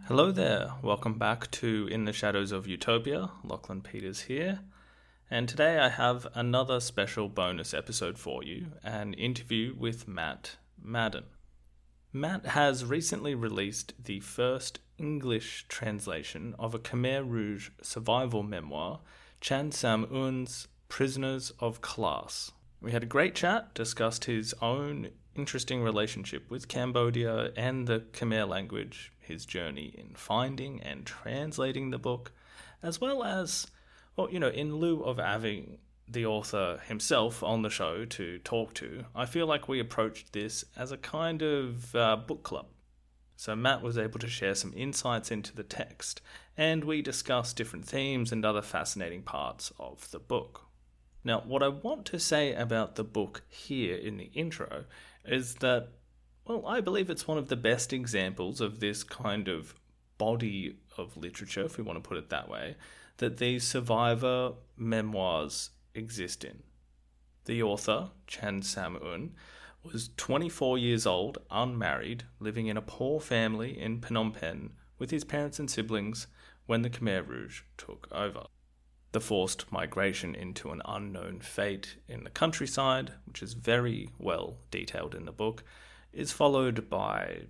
Hello there, welcome back to In the Shadows of Utopia. Lachlan Peters here, and today I have another special bonus episode for you, an interview with Matt Madden. Matt has recently released the first English translation of a Khmer Rouge survival memoir, Chan Sam-eun's Prisoners of Class. We had a great chat, discussed his own interesting relationship with Cambodia and the Khmer language, his journey in finding and translating the book, as well as, in lieu of having the author himself on the show to talk to, I feel like we approached this as a kind of book club. So Matt was able to share some insights into the text, and we discussed different themes and other fascinating parts of the book. Now, what I want to say about the book here in the intro is that, I believe it's one of the best examples of this kind of body of literature, if we want to put it that way, that these survivor memoirs exist in. The author, Chan Sam-eun, was 24 years old, unmarried, living in a poor family in Phnom Penh with his parents and siblings when the Khmer Rouge took over. The forced migration into an unknown fate in the countryside, which is very well detailed in the book, is followed by,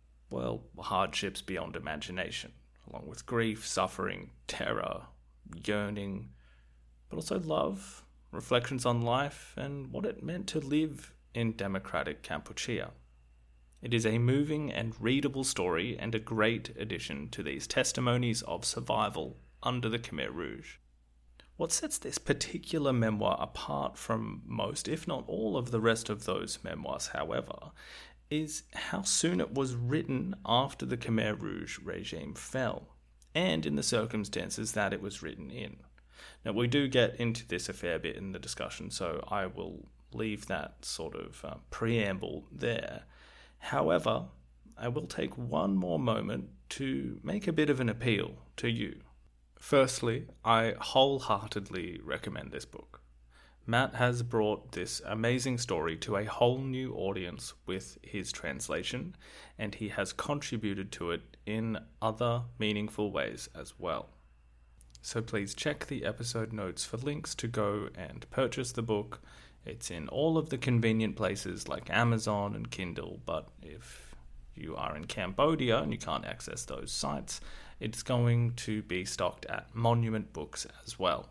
hardships beyond imagination, along with grief, suffering, terror, yearning, but also love, reflections on life, and what it meant to live in democratic Kampuchea. It is a moving and readable story and a great addition to these testimonies of survival under the Khmer Rouge. What sets this particular memoir apart from most, if not all, of the rest of those memoirs, however, is how soon it was written after the Khmer Rouge regime fell, and in the circumstances that it was written in. Now, we do get into this a fair bit in the discussion, so I will leave that sort of preamble there. However, I will take one more moment to make a bit of an appeal to you. Firstly, I wholeheartedly recommend this book. Matt has brought this amazing story to a whole new audience with his translation, and he has contributed to it in other meaningful ways as well. So please check the episode notes for links to go and purchase the book. It's in all of the convenient places like Amazon and Kindle, but if you are in Cambodia and you can't access those sites, it's going to be stocked at Monument Books as well.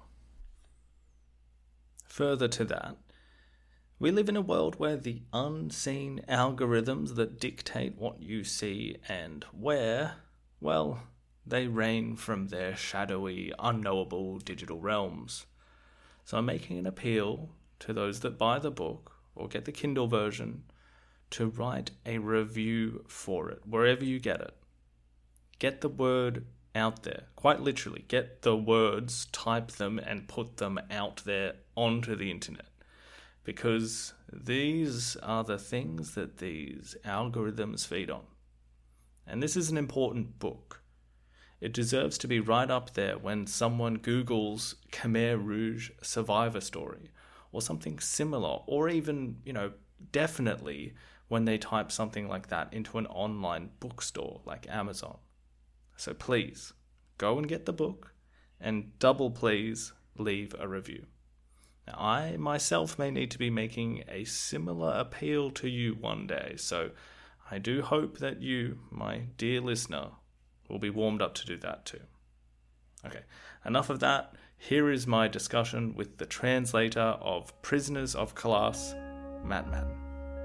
Further to that, we live in a world where the unseen algorithms that dictate what you see and where, they reign from their shadowy, unknowable digital realms. So I'm making an appeal to those that buy the book or get the Kindle version to write a review for it, wherever you get it. Get the word out there, quite literally. Get the words, type them, and put them out there onto the internet. Because these are the things that these algorithms feed on. And this is an important book. It deserves to be right up there when someone Googles Khmer Rouge survivor story, or something similar, or even, definitely when they type something like that into an online bookstore like Amazon. So please, go and get the book, and double please leave a review. Now, I myself may need to be making a similar appeal to you one day, so I do hope that you, my dear listener, will be warmed up to do that too. Okay, enough of that. Here is my discussion with the translator of Prisoners of Class, Matt Madden.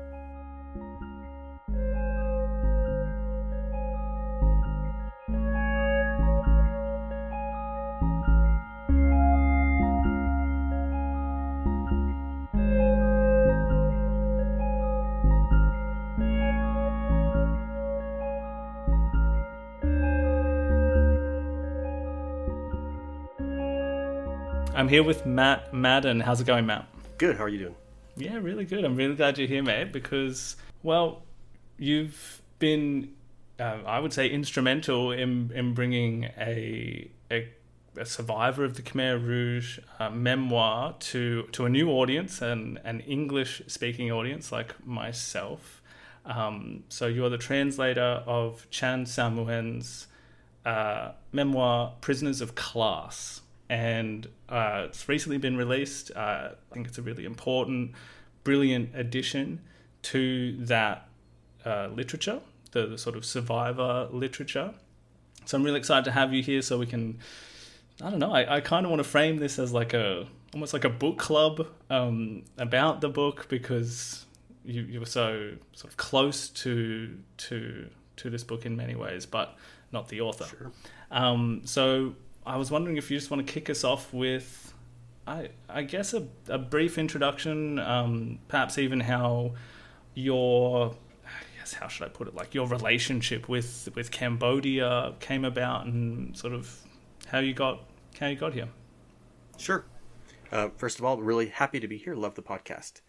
I'm here with Matt Madden. How's it going, Matt? Good. How are you doing? Yeah, really good. I'm really glad you're here, mate, because, you've been, I would say, instrumental in bringing a survivor of the Khmer Rouge memoir to a new audience, an English-speaking audience like myself. So you're the translator of Chan Sam-eun's memoir, Prisoners of Class. And it's recently been released. I think it's a really important, brilliant addition to that literature, the sort of survivor literature. So I'm really excited to have you here so we can, I don't know, I kind of want to frame this as like almost like a book club about the book, because you were so sort of close to this book in many ways, but not the author. Sure. So I was wondering if you just want to kick us off with, I guess, a brief introduction, perhaps even how how should I put it, like your relationship with Cambodia came about, and sort of how you got here. Sure. First of all, really happy to be here. Love the podcast.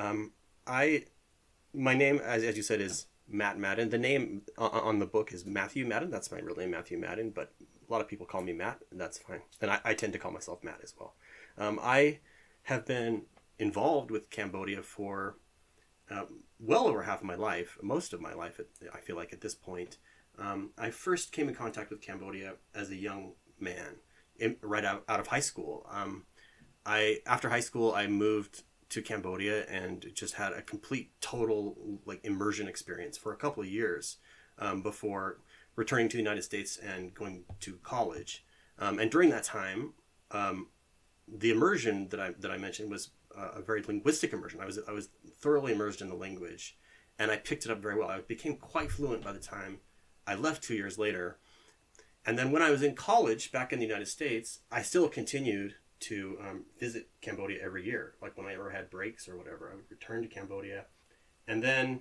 My name, as you said, is Matt Madden. The name on the book is Matthew Madden. That's my real name, Matthew Madden, but a lot of people call me Matt, and that's fine. And I tend to call myself Matt as well. I have been involved with Cambodia for well over half of my life, most of my life, I feel like at this point. I first came in contact with Cambodia as a young man, right out of high school. After high school, I moved to Cambodia and just had a complete, total immersion experience for a couple of years before returning to the United States and going to college. And during that time, the immersion that I mentioned was a very linguistic immersion. I was thoroughly immersed in the language, and I picked it up very well. I became quite fluent by the time I left 2 years later. And then when I was in college back in the United States, I still continued to visit Cambodia every year. Like when I ever had breaks or whatever, I would return to Cambodia. And then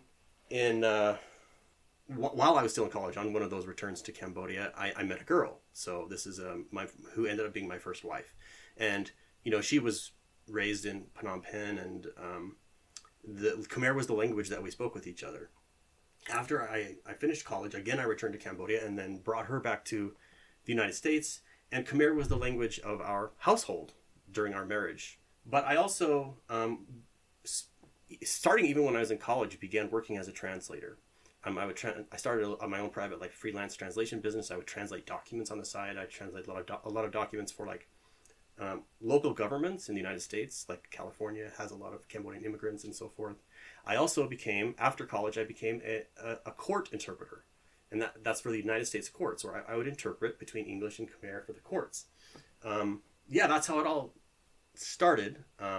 while I was still in college, on one of those returns to Cambodia, I met a girl. So this is who ended up being my first wife. And, she was raised in Phnom Penh, and the Khmer was the language that we spoke with each other. After I finished college, again, I returned to Cambodia and then brought her back to the United States. And Khmer was the language of our household during our marriage. But I also, starting even when I was in college, began working as a translator. I started on my own private freelance translation business. I would translate documents on the side. I translate a lot of documents for local governments in the United States, like California has a lot of Cambodian immigrants and so forth. I also after college, I became a court interpreter. And that's for the United States courts, where I would interpret between English and Khmer for the courts. That's how it all started.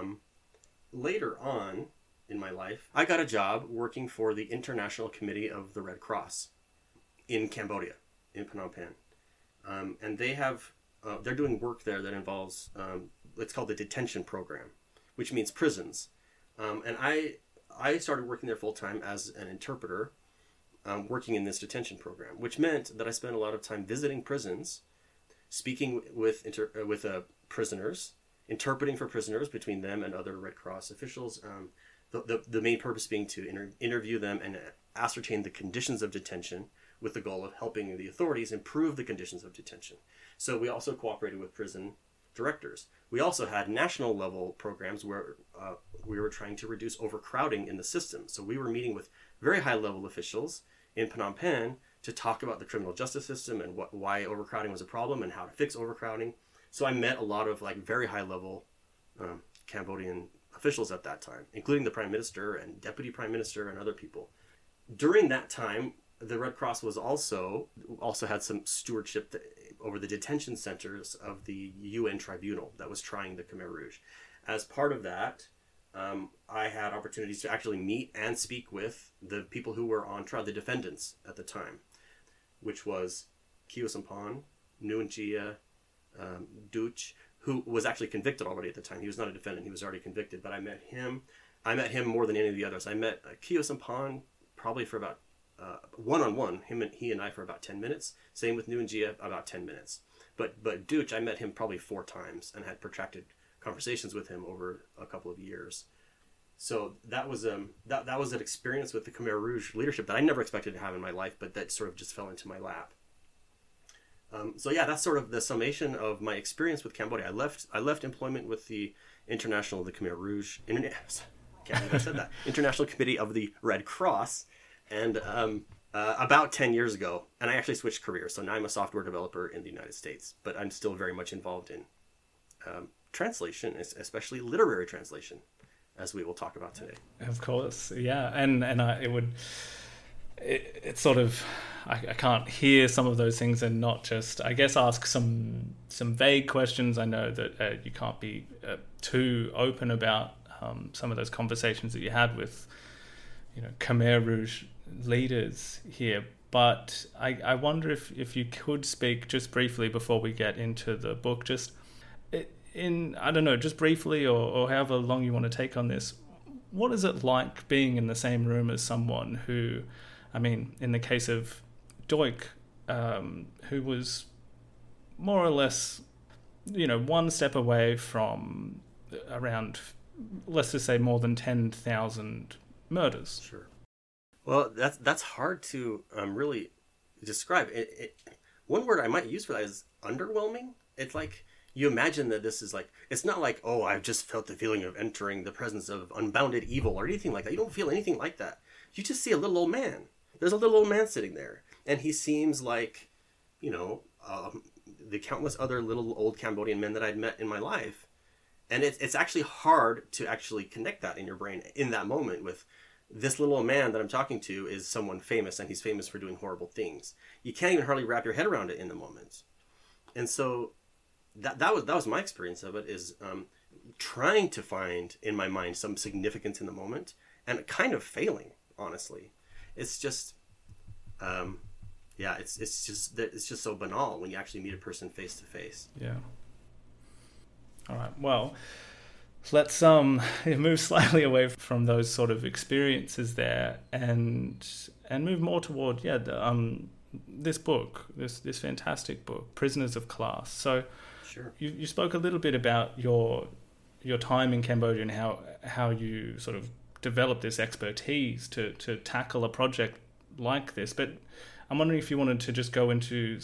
Later on in my life, I got a job working for the International Committee of the Red Cross in Cambodia, in Phnom Penh. And they're doing work there that involves, it's called the detention program, which means prisons. And I started working there full time as an interpreter, working in this detention program, which meant that I spent a lot of time visiting prisons, speaking with prisoners, interpreting for prisoners between them and other Red Cross officials. The main purpose being to interview them and ascertain the conditions of detention, with the goal of helping the authorities improve the conditions of detention. So we also cooperated with prison directors. We also had national level programs where we were trying to reduce overcrowding in the system. So we were meeting with very high level officials in Phnom Penh to talk about the criminal justice system and why overcrowding was a problem and how to fix overcrowding. So I met a lot of very high level Cambodian officials at that time, including the Prime Minister and Deputy Prime Minister and other people. During that time, the Red Cross was also had some stewardship over the detention centers of the UN tribunal that was trying the Khmer Rouge. As part of that, I had opportunities to actually meet and speak with the people who were on trial, the defendants at the time, which was Khieu Samphan, Nguyen Chia, Duch, who was actually convicted already at the time. He was not a defendant, he was already convicted, but I met him more than any of the others. I met Khieu Samphan probably for about one-on-one, he and I for about 10 minutes. Same with Nguyen Chia, about 10 minutes. But Duch, I met him probably 4 times and had protracted conversations with him over a couple of years. So that was that was an experience with the Khmer Rouge leadership that I never expected to have in my life, but that sort of just fell into my lap. That's sort of the summation of my experience with Cambodia. I left employment with the International Committee of the Red Cross, and About 10 years ago, and I actually switched careers. So now I'm a software developer in the United States, but I'm still very much involved in translation, especially literary translation, as we will talk about today. Of course, yeah, and it's sort of, I can't hear some of those things and not just, I guess, ask some vague questions. I know that you can't be too open about some of those conversations that you had with, Khmer Rouge leaders here. But I wonder if you could speak just briefly before we get into the book, just I don't know, just briefly or however long you want to take on this. What is it like being in the same room as someone who, I mean, in the case of Duch, who was more or less, one step away from around, let's just say, more than 10,000 murders? Sure. Well, that's hard to really describe. One word I might use for that is underwhelming. It's like, you imagine that this is like, it's not like, oh, I've just felt the feeling of entering the presence of unbounded evil or anything like that. You don't feel anything like that. You just see a little old man. There's a little old man sitting there. And he seems like, the countless other little old Cambodian men that I'd met in my life. And it's actually hard to actually connect that in your brain in that moment with this little old man that I'm talking to is someone famous, and he's famous for doing horrible things. You can't even hardly wrap your head around it in the moment. And so that was my experience of it, is trying to find in my mind some significance in the moment and kind of failing, honestly. It's just it's just so banal when you actually meet a person face to face. Yeah. All right. Well, let's move slightly away from those sort of experiences there and move more toward this book, this fantastic book, Prisoners of Class. So sure. You spoke a little bit about your time in Cambodia and how you sort of developed this expertise to tackle a project like this, but I'm wondering if you wanted to just go into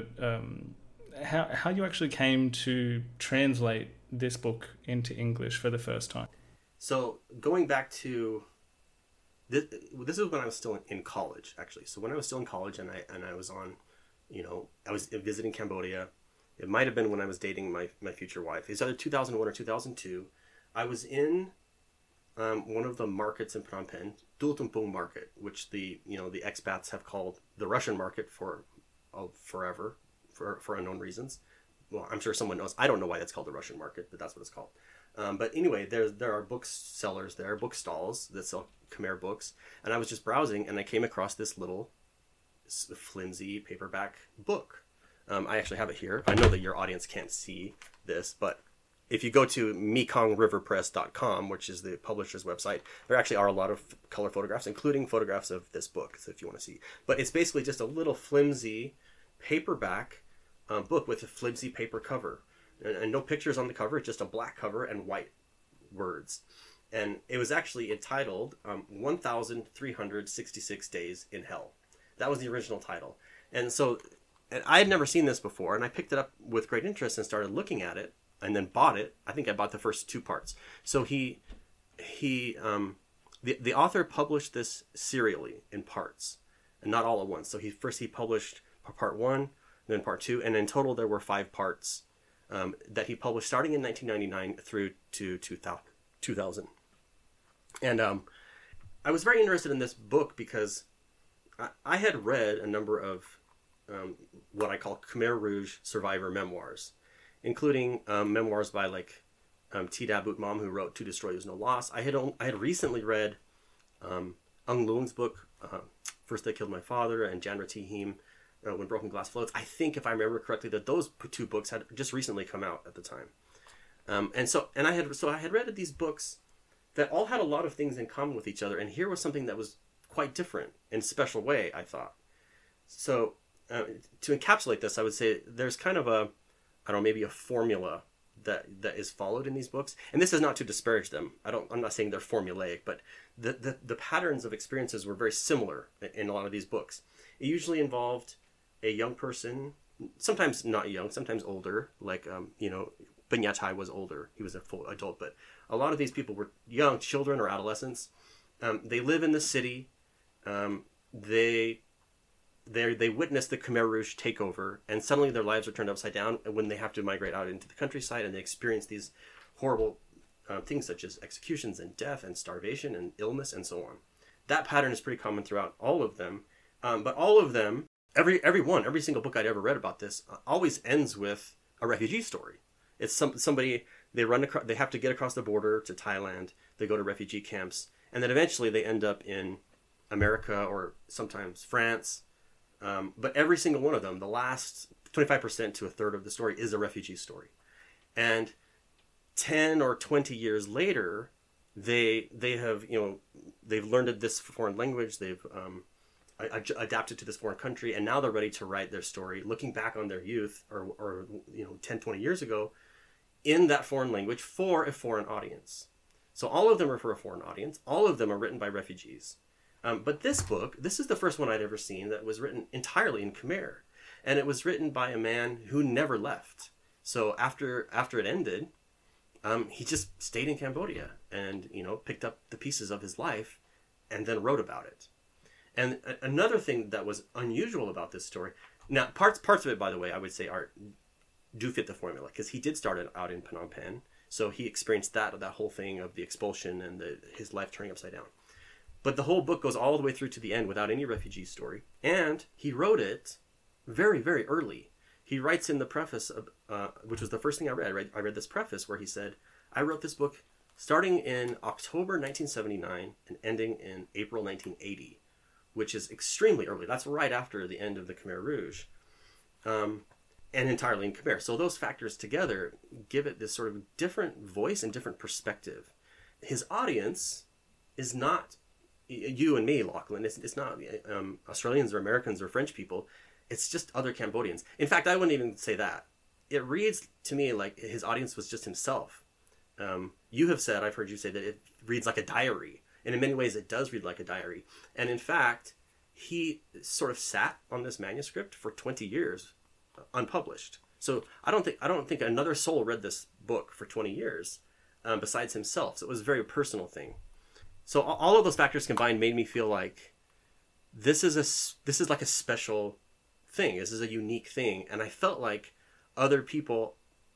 how you actually came to translate this book into English for the first time. So going back to this is when I was still in college, actually. So when I was still in college and I was on, I was visiting Cambodia. It might have been when I was dating my future wife. It's either 2001 or 2002. I was in one of the markets in Phnom Penh, Dultumpung Market, which the expats have called the Russian market for forever, for unknown reasons. Well, I'm sure someone knows. I don't know why that's called the Russian market, but that's what it's called. But anyway, there are booksellers there, book stalls that sell Khmer books. And I was just browsing, and I came across this little flimsy paperback book. I actually have it here. I know that your audience can't see this, but if you go to mekongriverpress.com, which is the publisher's website, there actually are a lot of color photographs, including photographs of this book, so if you want to see. But it's basically just a little flimsy paperback book with a flimsy paper cover. And no pictures on the cover, it's just a black cover and white words. And it was actually entitled 1,366 Days in Hell. That was the original title. And I had never seen this before, and I picked it up with great interest and started looking at it, and then bought it. I think I bought the first two parts. So the author published this serially in parts, and not all at once. So he published part 1, then part 2, and in total there were 5 parts that he published starting in 1999 through to 2000. And I was very interested in this book because I had read a number of what I call Khmer Rouge survivor memoirs, including memoirs by Tida Boutmam, who wrote To Destroy Is No Loss. I had recently read Ung Loon's book, First They Killed My Father, and Jan Ratihim, When Broken Glass Floats. I think, if I remember correctly, that those 2 books had just recently come out at the time. I had read these books that all had a lot of things in common with each other, and here was something that was quite different in a special way, I thought. So to encapsulate this, I would say there's kind of maybe a formula that is followed in these books. And this is not to disparage them. I'm not saying they're formulaic, but the patterns of experiences were very similar in a lot of these books. It usually involved a young person, sometimes not young, sometimes older, Banyatai was older. He was a full adult, but a lot of these people were young children or adolescents. They live in the city. They they witness the Khmer Rouge takeover, and suddenly their lives are turned upside down when they have to migrate out into the countryside, and they experience these horrible things such as executions and death and starvation and illness and so on. That pattern is pretty common throughout all of them, but all of them, every single book I'd ever read about this always ends with a refugee story. It's somebody they have to get across the border to Thailand. They go to refugee camps, and then eventually they end up in America or sometimes France. But every single one of them, the last 25% to a third of the story is a refugee story. And 10 or 20 years later, they have, they've learned this foreign language, they've adapted to this foreign country, and now they're ready to write their story, looking back on their youth or 10, 20 years ago in that foreign language for a foreign audience. So all of them are for a foreign audience. All of them are written by refugees. But this book, this is the first one I'd ever seen that was written entirely in Khmer. And it was written by a man who never left. So after it ended, he just stayed in Cambodia and, picked up the pieces of his life and then wrote about it. And another thing that was unusual about this story, now parts of it, by the way, I would say do fit the formula, because he did start it out in Phnom Penh. So he experienced that whole thing of the expulsion and his life turning upside down. But the whole book goes all the way through to the end without any refugee story. And he wrote it very, very early. He writes in the preface, which was the first thing I read. I read this preface where he said, I wrote this book starting in October 1979 and ending in April 1980, which is extremely early. That's right after the end of the Khmer Rouge, and entirely in Khmer. So those factors together give it this sort of different voice and different perspective. His audience is not you and me, Lachlan. It's not Australians or Americans or French people. It's just other Cambodians. In fact, I wouldn't even say that. It reads to me like his audience was just himself. You have said, I've heard you say that it reads like a diary. And in many ways, it does read like a diary. And in fact, he sort of sat on this manuscript for 20 years, unpublished. So I don't think another soul read this book for 20 years besides himself. So it was a very personal thing. So all of those factors combined made me feel like this is like a special thing. This is a unique thing. And I felt like other people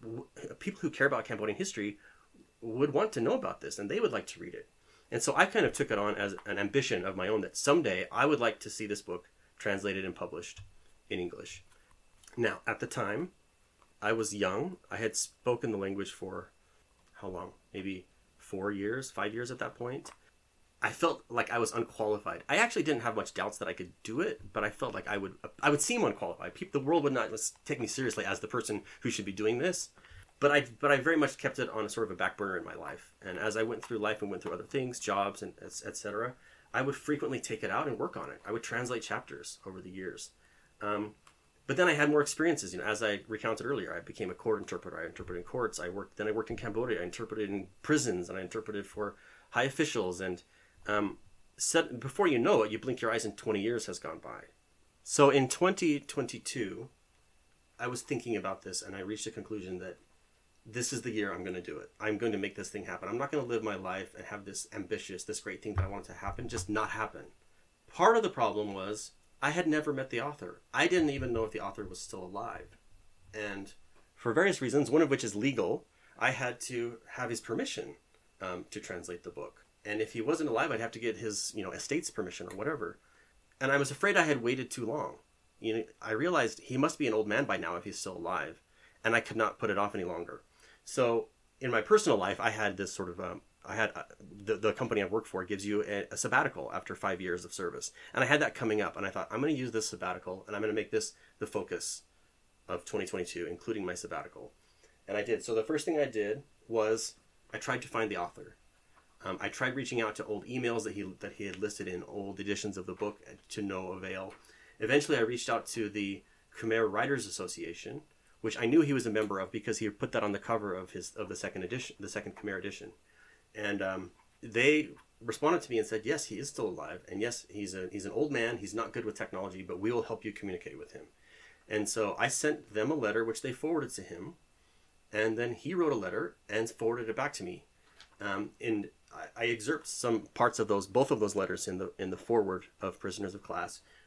who care about Cambodian history would want to know about this, and they would like to read it. And so I kind of took it on as an ambition of my own that someday I would like to see this book translated and published in English. Now, at the time, I was young. I had spoken the language for how long? Maybe 5 years at that point. I felt like I was unqualified. I actually didn't have much doubts that I could do it, but I felt like I would seem unqualified. The world would not take me seriously as the person who should be doing this. But I very much kept it on a sort of a back burner in my life. And as I went through life and went through other things, jobs and etc., I would frequently take it out and work on it. I would translate chapters over the years. But then I had more experiences. As I recounted earlier, I became a court interpreter. I interpreted in courts. I worked in Cambodia. I interpreted in prisons, and I interpreted for high officials. And before you know it, you blink your eyes and 20 years has gone by. So in 2022, I was thinking about this, and I reached a conclusion that this is the year I'm going to do it. I'm going to make this thing happen. I'm not going to live my life and have this great thing that I want to happen, just not happen. Part of the problem was I had never met the author. I didn't even know if the author was still alive. And for various reasons, one of which is legal, I had to have his permission to translate the book. And if he wasn't alive, I'd have to get his, estate's permission or whatever. And I was afraid I had waited too long. I realized he must be an old man by now if he's still alive, and I could not put it off any longer. So in my personal life, I had this sort of, the company I work for gives you a sabbatical after 5 years of service. And I had that coming up, and I thought, I'm going to use this sabbatical, and I'm going to make this the focus of 2022, including my sabbatical. And I did. So the first thing I did was I tried to find the author. I tried reaching out to old emails that he had listed in old editions of the book to no avail. Eventually, I reached out to the Khmer Writers Association, which I knew he was a member of because he put that on the cover of the second edition, the second Khmer edition. And they responded to me and said, yes, he is still alive. And yes, he's an old man. He's not good with technology, but we will help you communicate with him. And so I sent them a letter, which they forwarded to him. And then he wrote a letter and forwarded it back to me. And I excerpt some parts of both of those letters in the foreword of Prisoners of Class,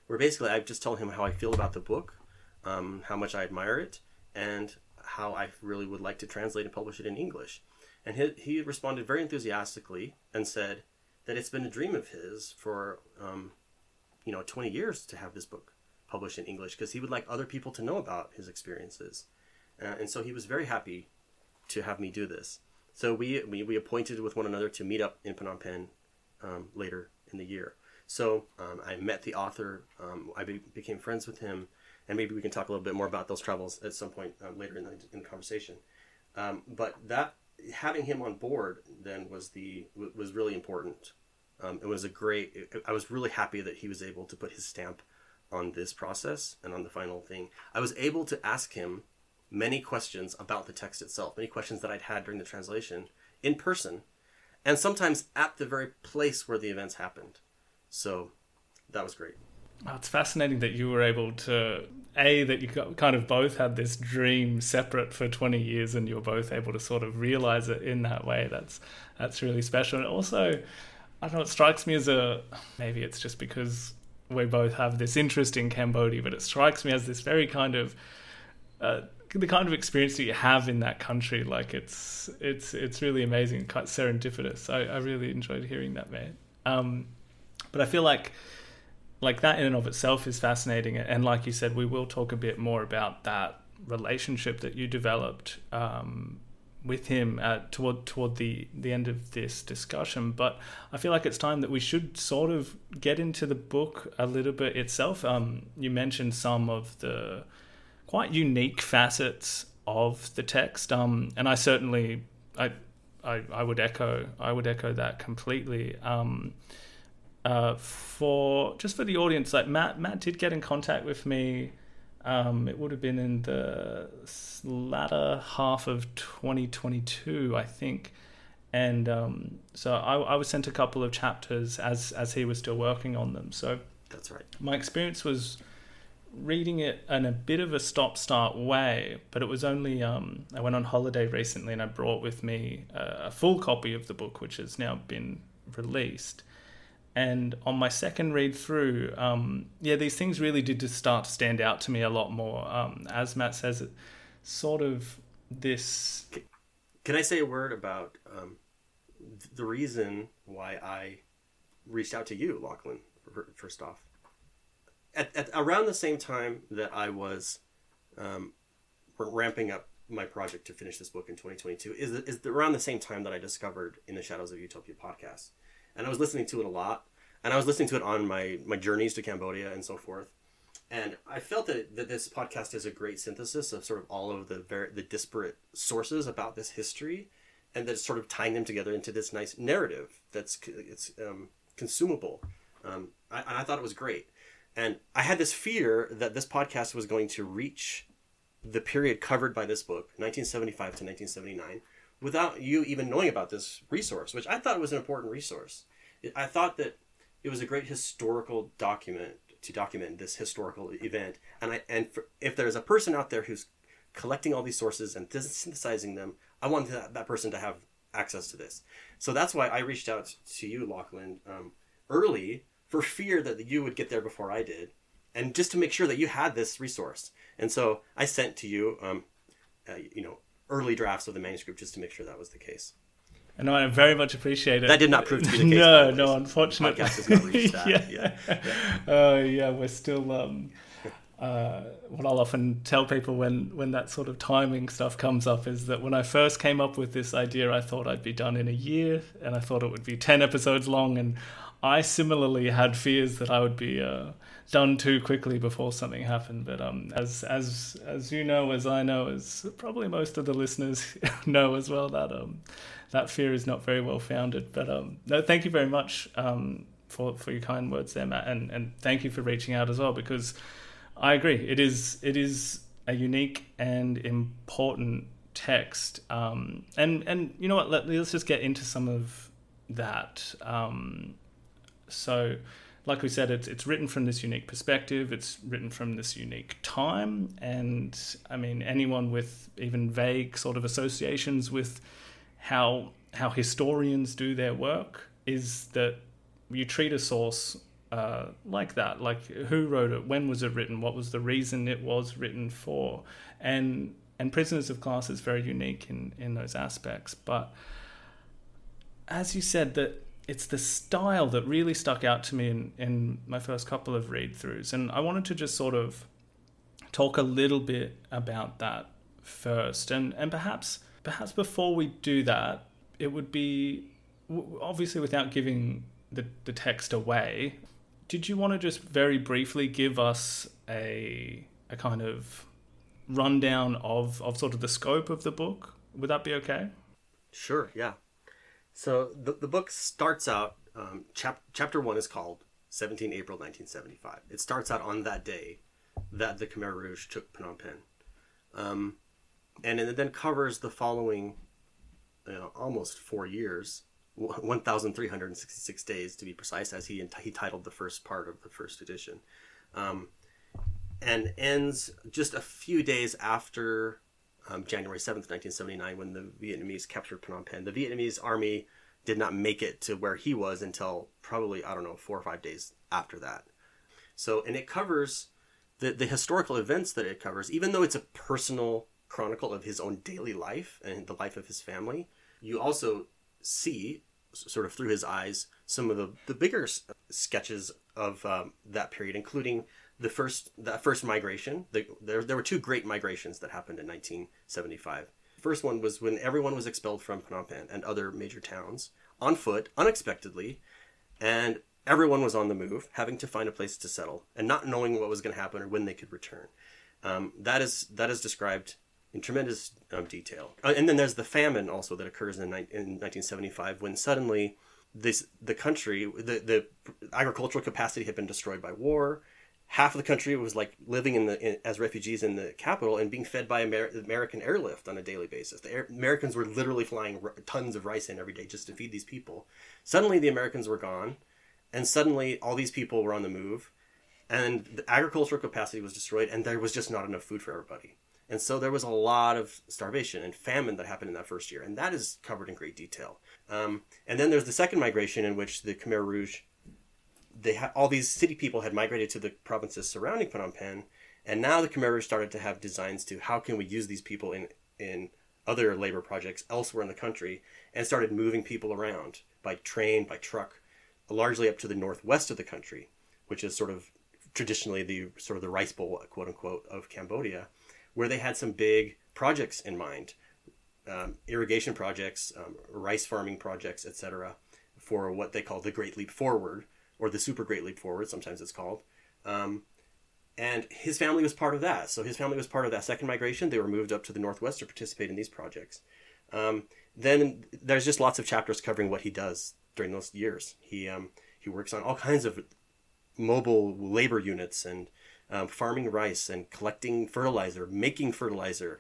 where basically I just told him how I feel about the book, how much I admire it, and how I really would like to translate and publish it in English. And he responded very enthusiastically and said that it's been a dream of his for 20 years to have this book published in English, because he would like other people to know about his experiences. And so he was very happy to have me do this. So we appointed with one another to meet up in Phnom Penh later in the year. So I met the author, I became friends with him, and maybe we can talk a little bit more about those travels at some point later in the conversation. But that having him on board then was really important. It was I was really happy that he was able to put his stamp on this process and on the final thing. I was able to ask him many questions about the text itself, many questions that I'd had during the translation in person, and sometimes at the very place where the events happened. So that was great. Oh, it's fascinating that you were able to, that you kind of both had this dream separate for 20 years and you were both able to sort of realize it in that way. That's really special. And also, I don't know, it strikes me as maybe it's just because we both have this interest in Cambodia, but it strikes me as this very kind of, the kind of experience that you have in that country. Like it's really amazing, quite serendipitous. I really enjoyed hearing that, mate. But I feel like that in and of itself is fascinating. And like you said, we will talk a bit more about that relationship that you developed with him toward the end of this discussion. But I feel like it's time that we should sort of get into the book a little bit itself. You mentioned some of the quite unique facets of the text, and I certainly I would echo that completely. For the audience, like Matt did get in contact with me. It would have been in the latter half of 2022, I think, and so I was sent a couple of chapters as he was still working on them. So that's right. My experience was reading it in a bit of a stop-start way, but it was only I went on holiday recently and I brought with me a full copy of the book, which has now been released. And on my second read through, these things really did just start to stand out to me a lot more. As Matt says, it sort of this... Can I say a word about the reason why I reached out to you, Lachlan, first off? At around the same time that I was ramping up my project to finish this book in 2022, is around the same time that I discovered In the Shadows of Utopia podcast. And I was listening to it a lot, and I was listening to it on my journeys to Cambodia and so forth. And I felt that this podcast is a great synthesis of sort of all of the disparate sources about this history, and that's sort of tying them together into this nice narrative that's consumable. I thought it was great. And I had this fear that this podcast was going to reach the period covered by this book, 1975 to 1979, without you even knowing about this resource, which I thought was an important resource. I thought that it was a great historical document to document this historical event. If there's a person out there who's collecting all these sources and synthesizing them, I want that person to have access to this. So that's why I reached out to you, Lachlan, early, for fear that you would get there before I did, and just to make sure that you had this resource. And so I sent to you, early drafts of the manuscript just to make sure that was the case. And I very much appreciate it. That did not prove to be the case. No, unfortunately. The podcast has not reached that. We're still... what I'll often tell people when that sort of timing stuff comes up is that when I first came up with this idea, I thought I'd be done in a year, and I thought it would be 10 episodes long, and I similarly had fears that I would be done too quickly before something happened. But as you know, as I know, as probably most of the listeners know as well, that fear is not very well founded. But no, thank you very much for your kind words there, Matt, and thank you for reaching out as well, because I agree. It is a unique and important text, and you know what? Let's just get into some of that. So, like we said, it's written from this unique perspective. It's written from this unique time, and I mean, anyone with even vague sort of associations with how historians do their work is that you treat a source like that. Like, who wrote it? When was it written? What was the reason it was written for? And Prisoners of Glass is very unique in those aspects. But as you said, that it's the style that really stuck out to me in my first couple of read-throughs. And I wanted to just sort of talk a little bit about that first. And perhaps before we do that, it would be, obviously without giving the text away, did you want to just very briefly give us a kind of rundown of sort of the scope of the book? Would that be okay? Sure, yeah. So the book starts out, chapter 1 is called 17 April 1975. It starts out on that day that the Khmer Rouge took Phnom Penh. And it then covers the following almost 4 years, 1,366 days to be precise, as he titled the first part of the first edition. And ends just a few days after January 7th, 1979, when the Vietnamese captured Phnom Penh. The Vietnamese army did not make it to where he was until probably, 4 or 5 days after that. So, and it covers the historical events that it covers, even though it's a personal chronicle of his own daily life and the life of his family. You also see, sort of through his eyes, some of the bigger sketches of that period, including that first migration. There were 2 great migrations that happened in 1975. The first one was when everyone was expelled from Phnom Penh and other major towns on foot, unexpectedly, and everyone was on the move, having to find a place to settle and not knowing what was going to happen or when they could return. That is described in tremendous detail. And then there's the famine also that occurs in 1975, when suddenly the country, the agricultural capacity had been destroyed by war. Half of the country was like living as refugees in the capital and being fed by American airlift on a daily basis. The Americans were literally flying tons of rice in every day just to feed these people. Suddenly the Americans were gone, and suddenly all these people were on the move, and the agricultural capacity was destroyed, and there was just not enough food for everybody. And so there was a lot of starvation and famine that happened in that first year, and that is covered in great detail. And then there's the second migration, in which the Khmer Rouge, all these city people had migrated to the provinces surrounding Phnom Penh, and now the Khmer Rouge started to have designs to how can we use these people in other labor projects elsewhere in the country, and started moving people around by train, by truck, largely up to the northwest of the country, which is sort of traditionally the rice bowl, quote unquote, of Cambodia, where they had some big projects in mind, irrigation projects, rice farming projects, etc., for what they call the Great Leap Forward, or the Super Great Leap Forward, sometimes it's called. And his family was part of that. So his family was part of that second migration. They were moved up to the northwest to participate in these projects. Then there's just lots of chapters covering what he does during those years. He works on all kinds of mobile labor units and farming rice and collecting fertilizer, making fertilizer.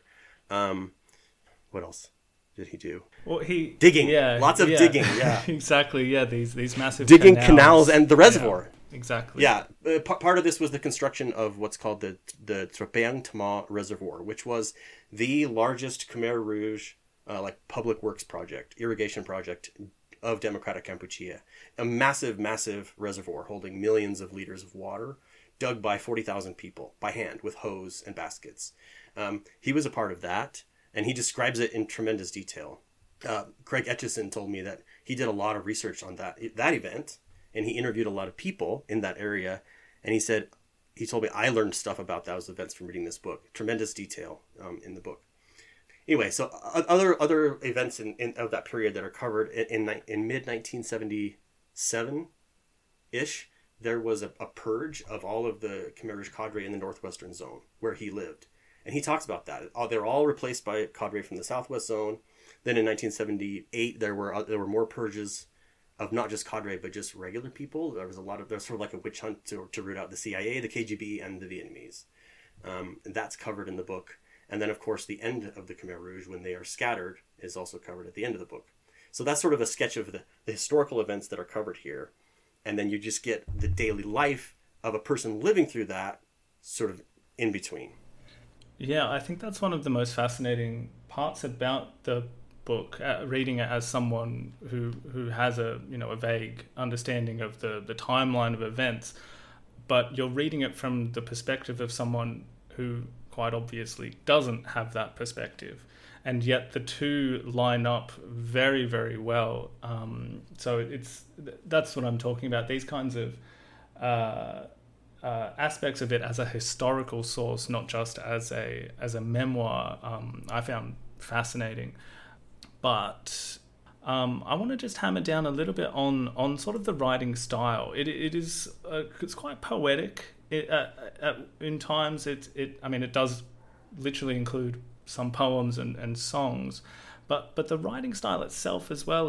What else did he do? Well, digging, lots of digging. Yeah, exactly. Yeah, these massive digging canals and the reservoir. Yeah, exactly. Yeah, part of this was the construction of what's called the Trapeang Thma Reservoir, which was the largest Khmer Rouge public works project, irrigation project of Democratic Kampuchea. A massive, massive reservoir holding millions of liters of water, dug by 40,000 people by hand with hose and baskets. He was a part of that, and he describes it in tremendous detail. Craig Etchison told me that he did a lot of research on that event, and he interviewed a lot of people in that area, and he told me, I learned stuff about those events from reading this book. Tremendous detail in the book. Anyway, so other events of that period that are covered in mid-1977-ish, there was a purge of all of the Khmer Rouge cadre in the northwestern zone where he lived. And he talks about that. They're all replaced by cadre from the southwest zone. Then in 1978, there were more purges of not just cadre, but just regular people. There's sort of like a witch hunt to root out the CIA, the KGB, and the Vietnamese. And that's covered in the book. And then, of course, the end of the Khmer Rouge, when they are scattered, is also covered at the end of the book. So that's sort of a sketch of the historical events that are covered here. And then you just get the daily life of a person living through that sort of in between. Yeah, I think that's one of the most fascinating parts about the book, reading it as someone who has a vague understanding of the timeline of events, but you're reading it from the perspective of someone who quite obviously doesn't have that perspective, and yet the two line up very, very well. So that's what I'm talking about. These kinds of aspects of it as a historical source, not just as a memoir, I found fascinating. But I want to just hammer down a little bit on sort of the writing style. It's quite poetic. In times it does literally include some poems and songs, but the writing style itself as well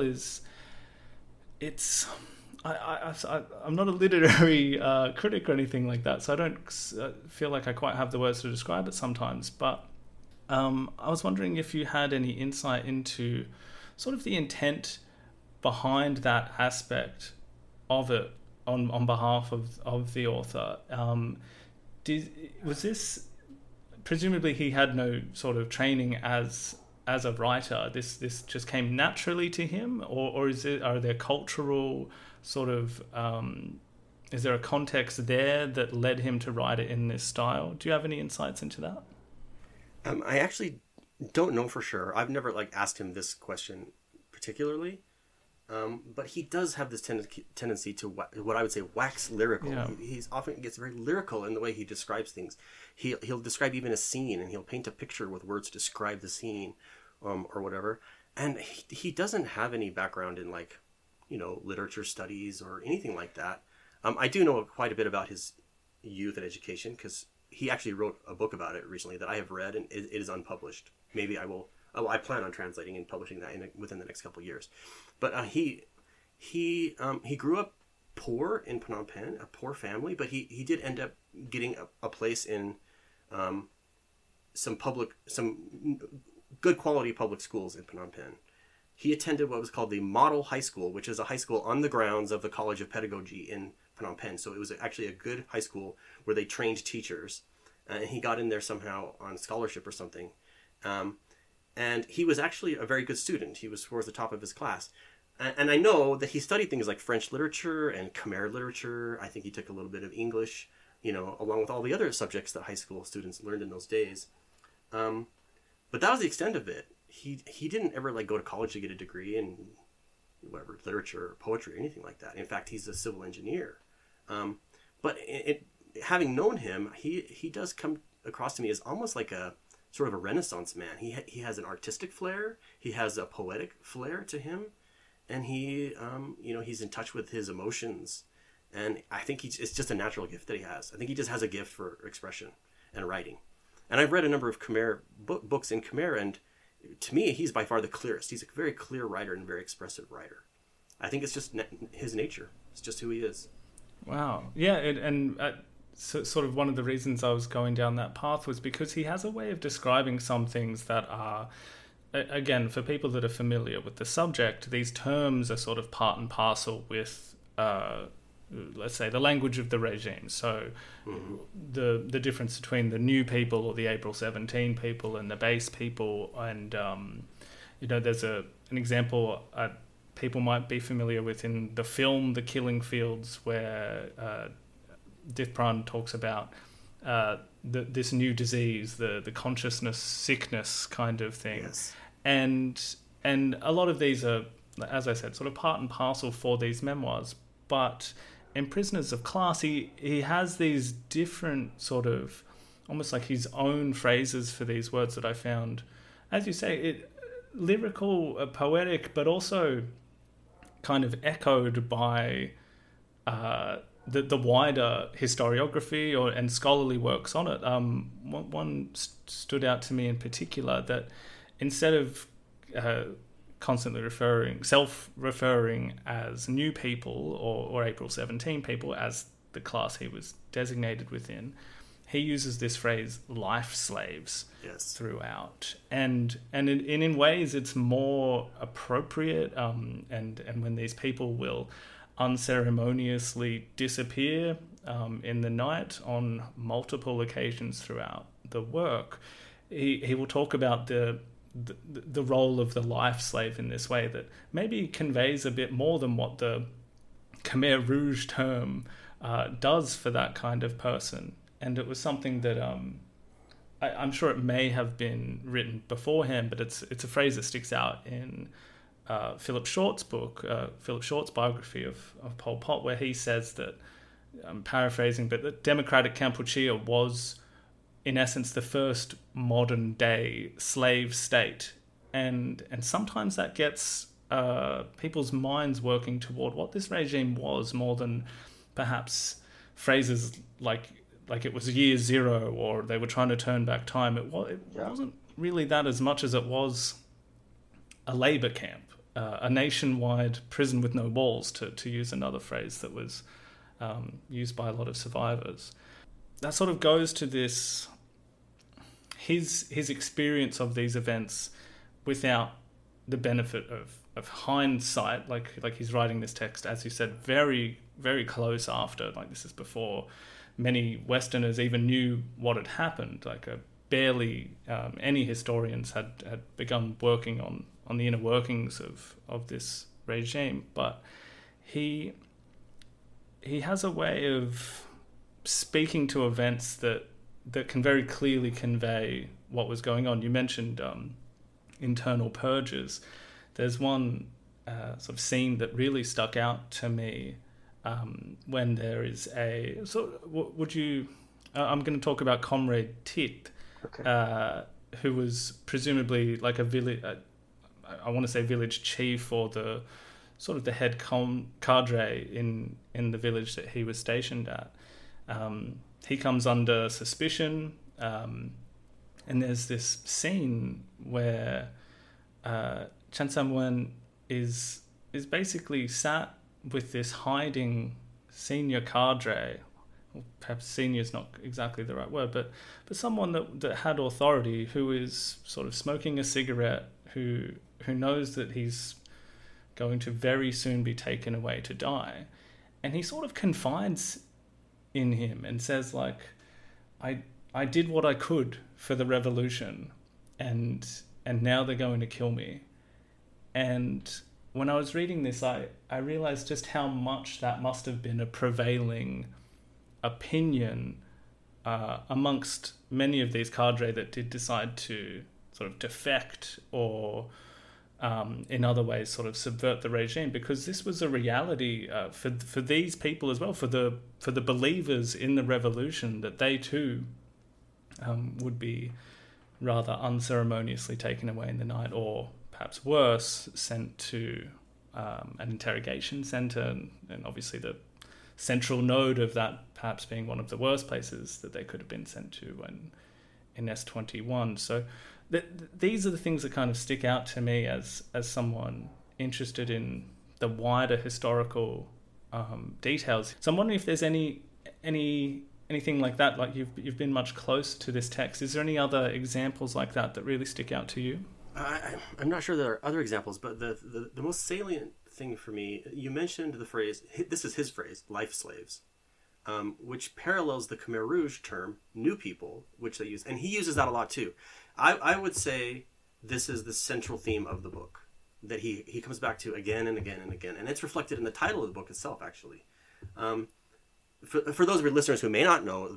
I'm not a literary critic or anything like that, so I don't feel like I quite have the words to describe it sometimes. But I was wondering if you had any insight into sort of the intent behind that aspect of it on behalf of the author. Was this, presumably he had no sort of training as a writer, this just came naturally to him, or are there cultural sort of is there a context there that led him to write it in this style? Do you have any insights into that? I actually don't know for sure. I've never asked him this question particularly, but he does have this tendency to what I would say wax lyrical. Yeah. He's often gets very lyrical in the way he describes things. He'll describe even a scene, and he'll paint a picture with words to describe the scene, or whatever. And he doesn't have any background in literature studies or anything like that. I do know quite a bit about his youth and education because he actually wrote a book about it recently that I have read, and it is unpublished. Maybe I will. I plan on translating and publishing that within the next couple of years. But he grew up poor in Phnom Penh, a poor family, but he did end up getting a place in some good quality public schools in Phnom Penh. He attended what was called the Model High School, which is a high school on the grounds of the College of Pedagogy in Phnom Penh. So it was actually a good high school where they trained teachers. And he got in there somehow on scholarship or something. And he was actually a very good student. He was towards the top of his class. And I know that he studied things like French literature and Khmer literature. I think he took a little bit of English, along with all the other subjects that high school students learned in those days. But that was the extent of it. He didn't ever go to college to get a degree in whatever, literature or poetry or anything like that. In fact, he's a civil engineer. But having known him, he does come across to me as almost like a sort of a Renaissance man. He has an artistic flair. He has a poetic flair to him, and he's in touch with his emotions. And I think it's just a natural gift that he has. I think he just has a gift for expression and writing. And I've read a number of Khmer books in Khmer, and to me, he's by far the clearest. He's a very clear writer and very expressive writer. I think it's just his nature. It's just who he is. Wow. Yeah, so sort of one of the reasons I was going down that path was because he has a way of describing some things that are, again, for people that are familiar with the subject, these terms are sort of part and parcel with, let's say, the language of the regime. So the difference between the new people or the April 17 people and the base people. And, there's an example people might be familiar with in the film The Killing Fields, where Dithpran talks about this new disease, the consciousness sickness kind of thing. Yes. And a lot of these are, as I said, sort of part and parcel for these memoirs. But in Prisoners of Class, he has these different sort of, almost like his own phrases for these words that I found, as you say, lyrical, poetic, but also kind of echoed by the wider historiography and scholarly works on it. One stood out to me in particular, that instead of constantly self-referring as new people or April 17 people as the class he was designated within, he uses this phrase "life slaves" throughout, and in ways it's more appropriate. And when these people will unceremoniously disappear in the night on multiple occasions throughout the work, he will talk about the the role of the life slave in this way that maybe conveys a bit more than what the Khmer Rouge term does for that kind of person. And it was something that I'm sure it may have been written beforehand, but it's a phrase that sticks out in Philip Short's book, Philip Short's biography of Pol Pot, where he says that, I'm paraphrasing, but that democratic Kampuchea was, in essence, the first modern day slave state. And sometimes that gets people's minds working toward what this regime was, more than perhaps phrases like it was year zero or they were trying to turn back time. It wasn't really that as much as it was a labor camp, a nationwide prison with no walls, to use another phrase that was used by a lot of survivors. That sort of goes to this, his experience of these events without the benefit of hindsight, like he's writing this text, as you said, very, very close after, like this is before many Westerners even knew what had happened. Like barely any historians had begun working on the inner workings of this regime. But he has a way of speaking to events that can very clearly convey what was going on. You mentioned internal purges. There's one sort of scene that really stuck out to me when there is a... So would you... I'm going to talk about Comrade Tit, okay. Who was presumably like a village... I want to say village chief, or the sort of the head cadre in the village that he was stationed at. He comes under suspicion, and there's this scene where Chan Sam-wen is basically sat with this hiding senior cadre, or perhaps senior is not exactly the right word, but someone that had authority, who is sort of smoking a cigarette, who knows that he's going to very soon be taken away to die. And he sort of confides in him and says, like, I did what I could for the revolution, and now they're going to kill me. And when I was reading this, I realized just how much that must have been a prevailing opinion amongst many of these cadre that did decide to sort of defect or in other ways sort of subvert the regime, because this was a reality for these people as well, for the believers in the revolution, that they too would be rather unceremoniously taken away in the night, or perhaps worse, sent to an interrogation center, and obviously the central node of that perhaps being one of the worst places that they could have been sent to in S21. So these are the things that kind of stick out to me as someone interested in the wider historical details. So I'm wondering if there's anything like that. Like you've been much closer to this text. Is there any other examples like that really stick out to you? I'm not sure there are other examples, but the most salient thing for me, you mentioned the phrase, this is his phrase, life slaves, which parallels the Khmer Rouge term, new people, which they use. And he uses that a lot too. I would say this is the central theme of the book that he comes back to again and again and again. And it's reflected in the title of the book itself, actually. For those of your listeners who may not know,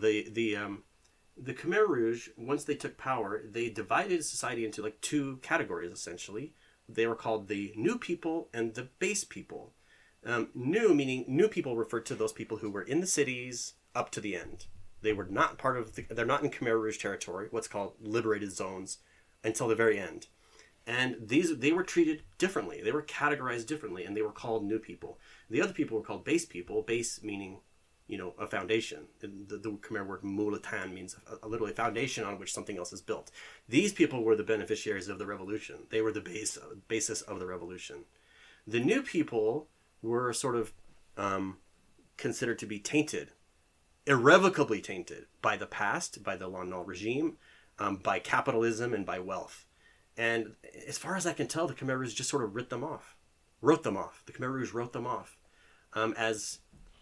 the Khmer Rouge, once they took power, they divided society into like two categories, essentially. They were called the new people and the base people. New, meaning new people, referred to those people who were in the cities up to the end. They were not part of they're not in Khmer Rouge territory, what's called liberated zones, until the very end. And they were treated differently. They were categorized differently, and they were called new people. The other people were called base people, base meaning, a foundation. The Khmer word mulatan means literally a foundation on which something else is built. These people were the beneficiaries of the revolution. They were the basis of the revolution. The new people were sort of considered to be tainted, irrevocably tainted by the past, by the Lon Nol regime, by capitalism, and by wealth. And as far as I can tell, the Khmer Rouge just sort of wrote them off. The Khmer Rouge wrote them off as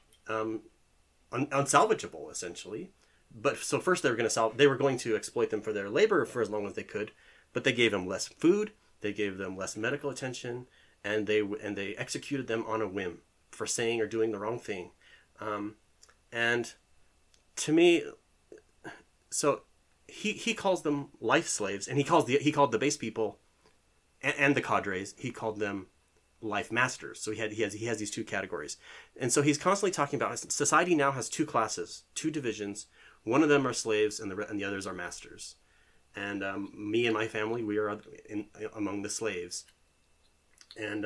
unsalvageable, essentially. But so first they were going to exploit them for their labor for as long as they could. but they gave them less food, they gave them less medical attention, and they executed them on a whim for saying or doing the wrong thing. And to me, so he calls them life slaves, and he called the base people and the cadres, he called them life masters. So he has these two categories, and so he's constantly talking about society now has two classes, two divisions. One of them are slaves, and the others are masters. And me and my family, we are among the slaves. And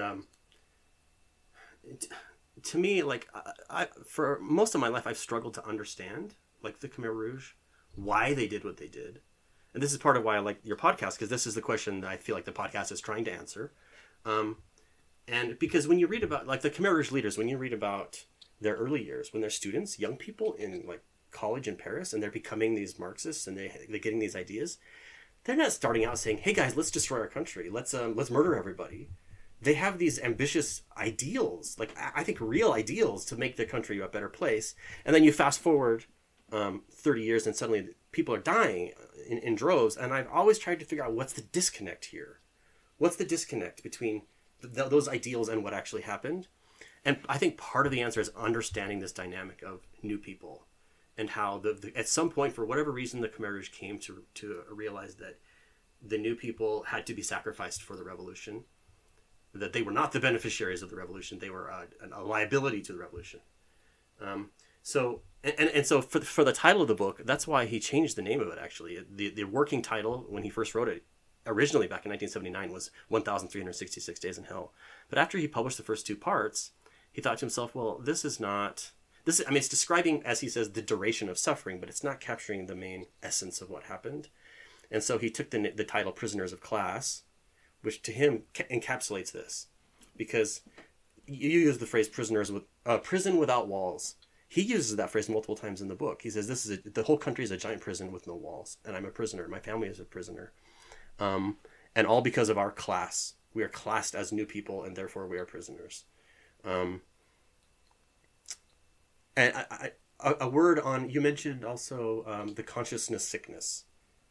to me, like I for most of my life, I've struggled to understand, like, the Khmer Rouge, why they did what they did. And this is part of why I like your podcast, because this is the question that I feel like the podcast is trying to answer. And because when you read about, like, the Khmer Rouge leaders, when you read about their early years, when they're students, young people in, like, college in Paris, and they're becoming these Marxists, and they're getting these ideas, they're not starting out saying, hey guys, let's destroy our country, let's murder everybody. They have these ambitious ideals, like, I think real ideals, to make their country a better place. And then you fast forward 30 years, and suddenly people are dying in droves. And I've always tried to figure out, what's the disconnect here? What's the disconnect between those ideals and what actually happened? And I think part of the answer is understanding this dynamic of new people, and how at some point, for whatever reason, the Khmer Rouge came to realize that the new people had to be sacrificed for the revolution, that they were not the beneficiaries of the revolution, they were a liability to the revolution. So for the title of the book, that's why he changed the name of it, actually. The working title, when he first wrote it, originally back in 1979, was 1,366 Days in Hell. But after he published the first two parts, he thought to himself, well, it's describing, as he says, the duration of suffering, but it's not capturing the main essence of what happened. And so he took the title Prisoners of Class, which to him encapsulates this. Because you use the phrase prison without walls. He uses that phrase multiple times in the book. He says, the whole country is a giant prison with no walls, and I'm a prisoner. My family is a prisoner. And all because of our class. We are classed as new people, and therefore we are prisoners. And a word on, you mentioned also the consciousness sickness.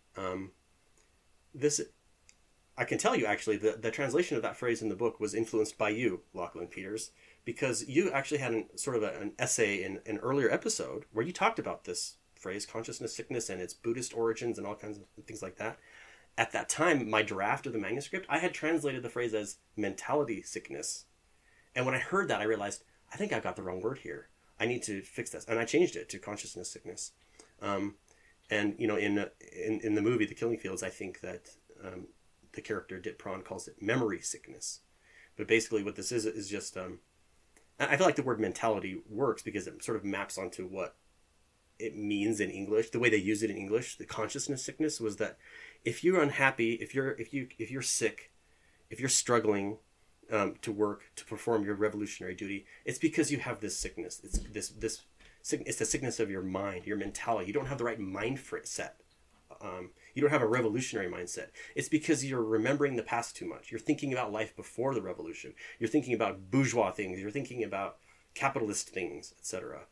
This, I can tell you, actually, the translation of that phrase in the book was influenced by you, Lachlan Peters, because you actually had an essay in an earlier episode where you talked about this phrase, consciousness sickness, and its Buddhist origins and all kinds of things like that. At that time, my draft of the manuscript, I had translated the phrase as mentality sickness. And when I heard that, I realized, I think I got the wrong word here. I need to fix this. And I changed it to consciousness sickness. And, you know, in the movie, The Killing Fields, I think that the character Dit Pran calls it memory sickness. But basically what this is just, I feel like the word mentality works because it sort of maps onto what it means in English. The way they use it in English, the consciousness sickness, was that if you're unhappy, if you're sick, if you're struggling to work, to perform your revolutionary duty, it's because you have this sickness. It's the sickness of your mind, your mentality. You don't have the right mind set. You don't have a revolutionary mindset. It's because you're remembering the past too much. You're thinking about life before the revolution. You're thinking about bourgeois things. You're thinking about capitalist things, etc.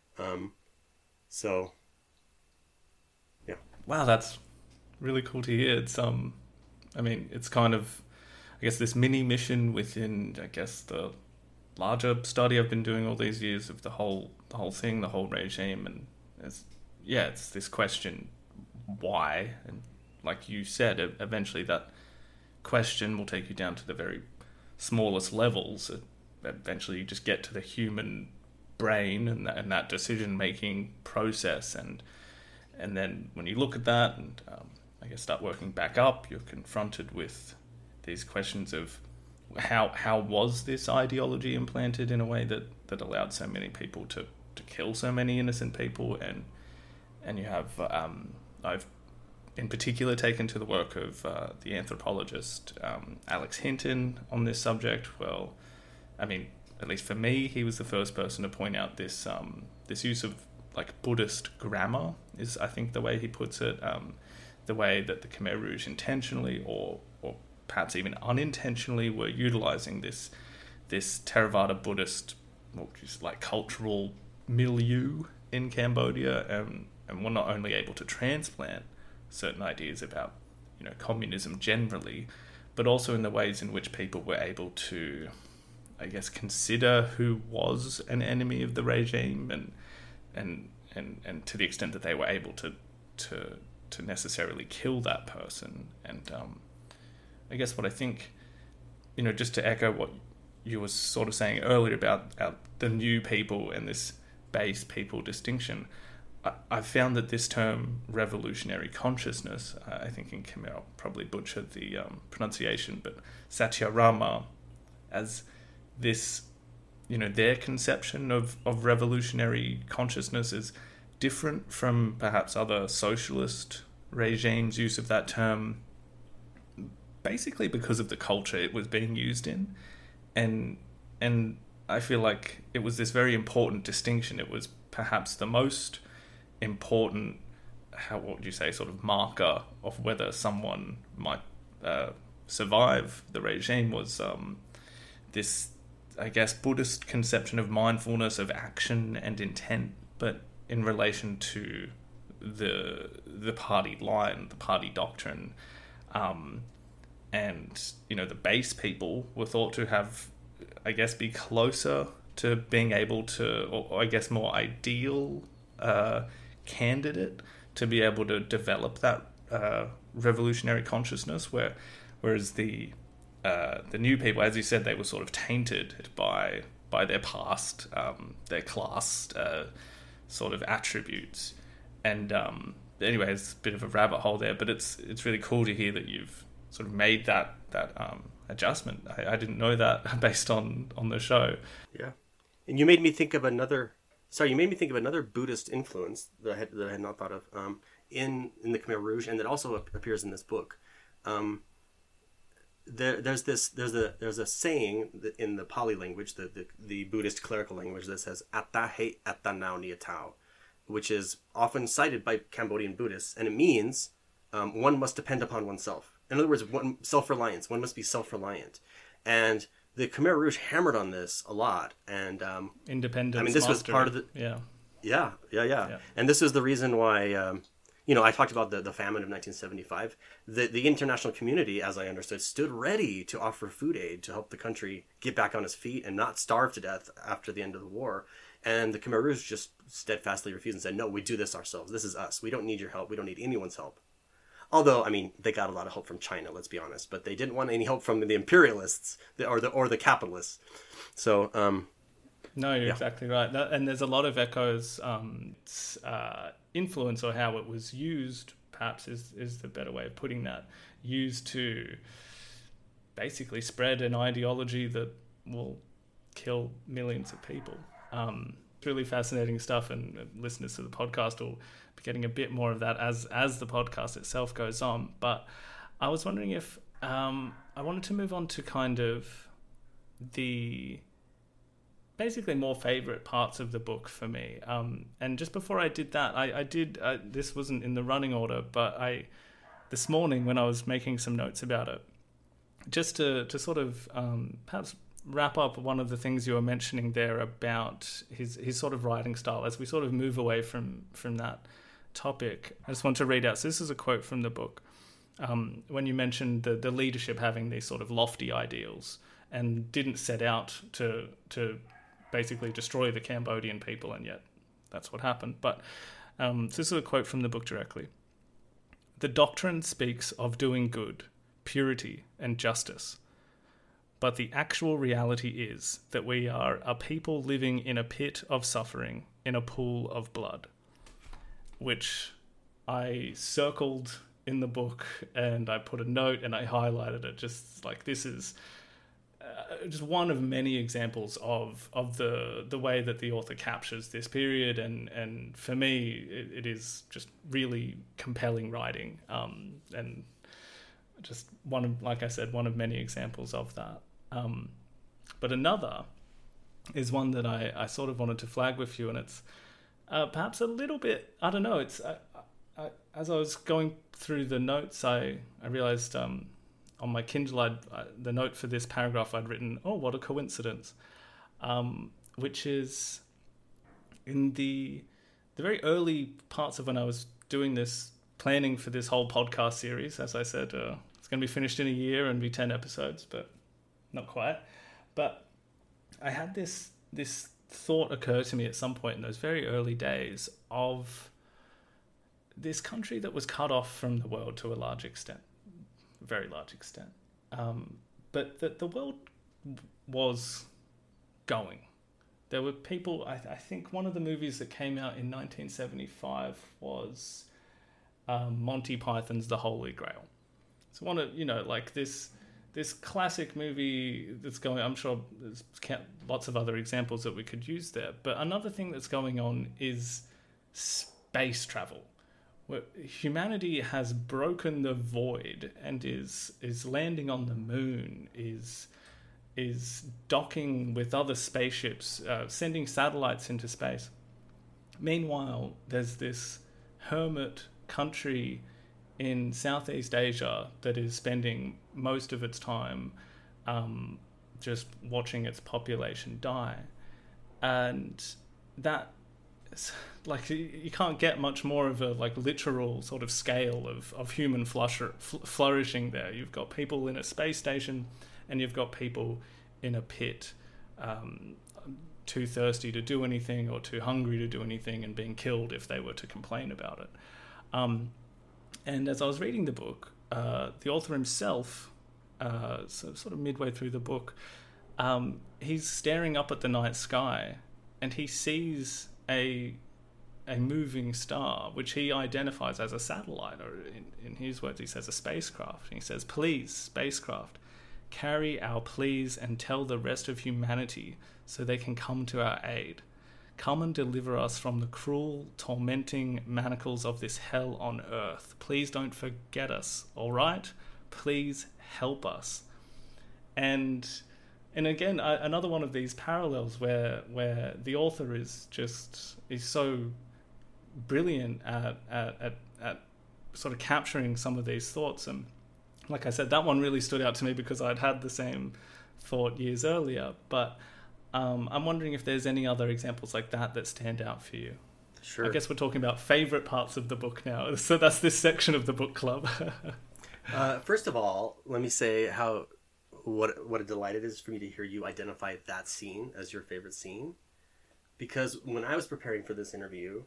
So, yeah. Wow, that's really cool to hear. It's I mean, it's kind of, I guess, this mini mission within, I guess, the larger study I've been doing all these years of the whole thing, the whole regime, and it's this question, why? And like you said, eventually that question will take you down to the very smallest levels. Eventually you just get to the human brain and that decision-making process, and then when you look at that and I guess start working back up, you're confronted with these questions of how was this ideology implanted in a way that allowed so many people to kill so many innocent people, and you have I've in particular taken to the work of the anthropologist Alex Hinton on this subject. Well, I mean, at least for me, he was the first person to point out this use of like Buddhist grammar is, I think, the way he puts it, the way that the Khmer Rouge intentionally or perhaps even unintentionally were utilizing this Theravada Buddhist, which is like cultural milieu in Cambodia, and were not only able to transplant certain ideas about communism generally, but also in the ways in which people were able to, I guess, consider who was an enemy of the regime, and to the extent that they were able to necessarily kill that person. And I guess what I think, just to echo what you were sort of saying earlier about the new people and this base people distinction, I found that this term revolutionary consciousness, I think in Khmer I'll probably butcher the pronunciation, but Satyarama, as this, their conception of revolutionary consciousness is different from perhaps other socialist regimes' use of that term, basically because of the culture it was being used in. And I feel like it was this very important distinction. It was perhaps the most important, what would you say, sort of marker of whether someone might survive the regime, was this, I guess, Buddhist conception of mindfulness, of action and intent, but in relation to the party line, the party doctrine. And, the base people were thought to have, I guess, be closer to being able to, or I guess more ideal candidate to be able to develop that revolutionary consciousness, whereas the new people, as you said, they were sort of tainted by their past, their class sort of attributes. And anyway, it's a bit of a rabbit hole there, but it's really cool to hear that you've sort of made that adjustment. I didn't know that based on the show. Yeah, and you made me think of another Buddhist influence that I had not thought of in the Khmer Rouge, and that also appears in this book. There's a saying in the Pali language, the Buddhist clerical language, that says "Atta he atta nao niatao," which is often cited by Cambodian Buddhists, and it means one must depend upon oneself. In other words, self-reliance. One must be self-reliant, and the Khmer Rouge hammered on this a lot. And independence. I mean, this was part of the yeah. And this is the reason why. I talked about the famine of 1975. The international community, as I understood, stood ready to offer food aid to help the country get back on its feet and not starve to death after the end of the war. And the Khmer Rouge just steadfastly refused and said, no, we do this ourselves. This is us. We don't need your help. We don't need anyone's help. Although, I mean, they got a lot of help from China, let's be honest. But they didn't want any help from the imperialists or the capitalists. So... No, you're exactly right. And there's a lot of echoes. Influence, or how it was used, perhaps is the better way of putting that, used to basically spread an ideology that will kill millions of people. It's really fascinating stuff, and listeners to the podcast will be getting a bit more of that as the podcast itself goes on. But I was wondering if I wanted to move on to kind of the basically more favorite parts of the book for me. And just before I did that, I did, this wasn't in the running order, but this morning when I was making some notes about it, just to sort of perhaps wrap up one of the things you were mentioning there about his sort of writing style, as we sort of move away from that topic, I just want to read out. So this is a quote from the book. When you mentioned the leadership having these sort of lofty ideals and didn't set out to basically destroy the Cambodian people, and yet that's what happened. But so this is a quote from the book directly. "The doctrine speaks of doing good, purity, and justice. But the actual reality is that we are a people living in a pit of suffering, in a pool of blood," which I circled in the book, and I put a note and I highlighted it. Just like, this is just one of many examples of the way that the author captures this period, and for me it is just really compelling writing, and just one of many examples of that. But another is one that I sort of wanted to flag with you, and it's perhaps a little bit, I don't know, it's as I was going through the notes, I realized on my Kindle, the note for this paragraph I'd written, "Oh, what a coincidence," which is in the very early parts of when I was doing this planning for this whole podcast series. As I said, it's going to be finished in a year and be 10 episodes, but not quite. But I had this thought occur to me at some point in those very early days of this country that was cut off from the world to a large extent, very large extent. But that the world was going. There were people, I think one of the movies that came out in 1975 was Monty Python's The Holy Grail. So one of, like this classic movie that's going, I'm sure there's lots of other examples that we could use there. But another thing that's going on is space travel. Where humanity has broken the void and is landing on the moon, is docking with other spaceships, sending satellites into space. Meanwhile, there's this hermit country in Southeast Asia that is spending most of its time just watching its population die. And that, like, you can't get much more of a literal sort of scale of human flourishing there. You've got people in a space station, and you've got people in a pit, too thirsty to do anything or too hungry to do anything, and being killed if they were to complain about it. And as I was reading the book, the author himself, sort of midway through the book, he's staring up at the night sky, and he sees a moving star, which he identifies as a satellite, or in his words, he says a spacecraft. And he says, "Please, spacecraft, carry our pleas and tell the rest of humanity so they can come to our aid. Come and deliver us from the cruel, tormenting manacles of this hell on earth. Please don't forget us, all right? Please help us." And again, another one of these parallels where the author is so brilliant at sort of capturing some of these thoughts. And like I said, that one really stood out to me because I'd had the same thought years earlier. But I'm wondering if there's any other examples like that stand out for you. Sure. I guess we're talking about favorite parts of the book now. So that's this section of the book club. First of all, let me say what a delight it is for me to hear you identify that scene as your favorite scene. Because when I was preparing for this interview,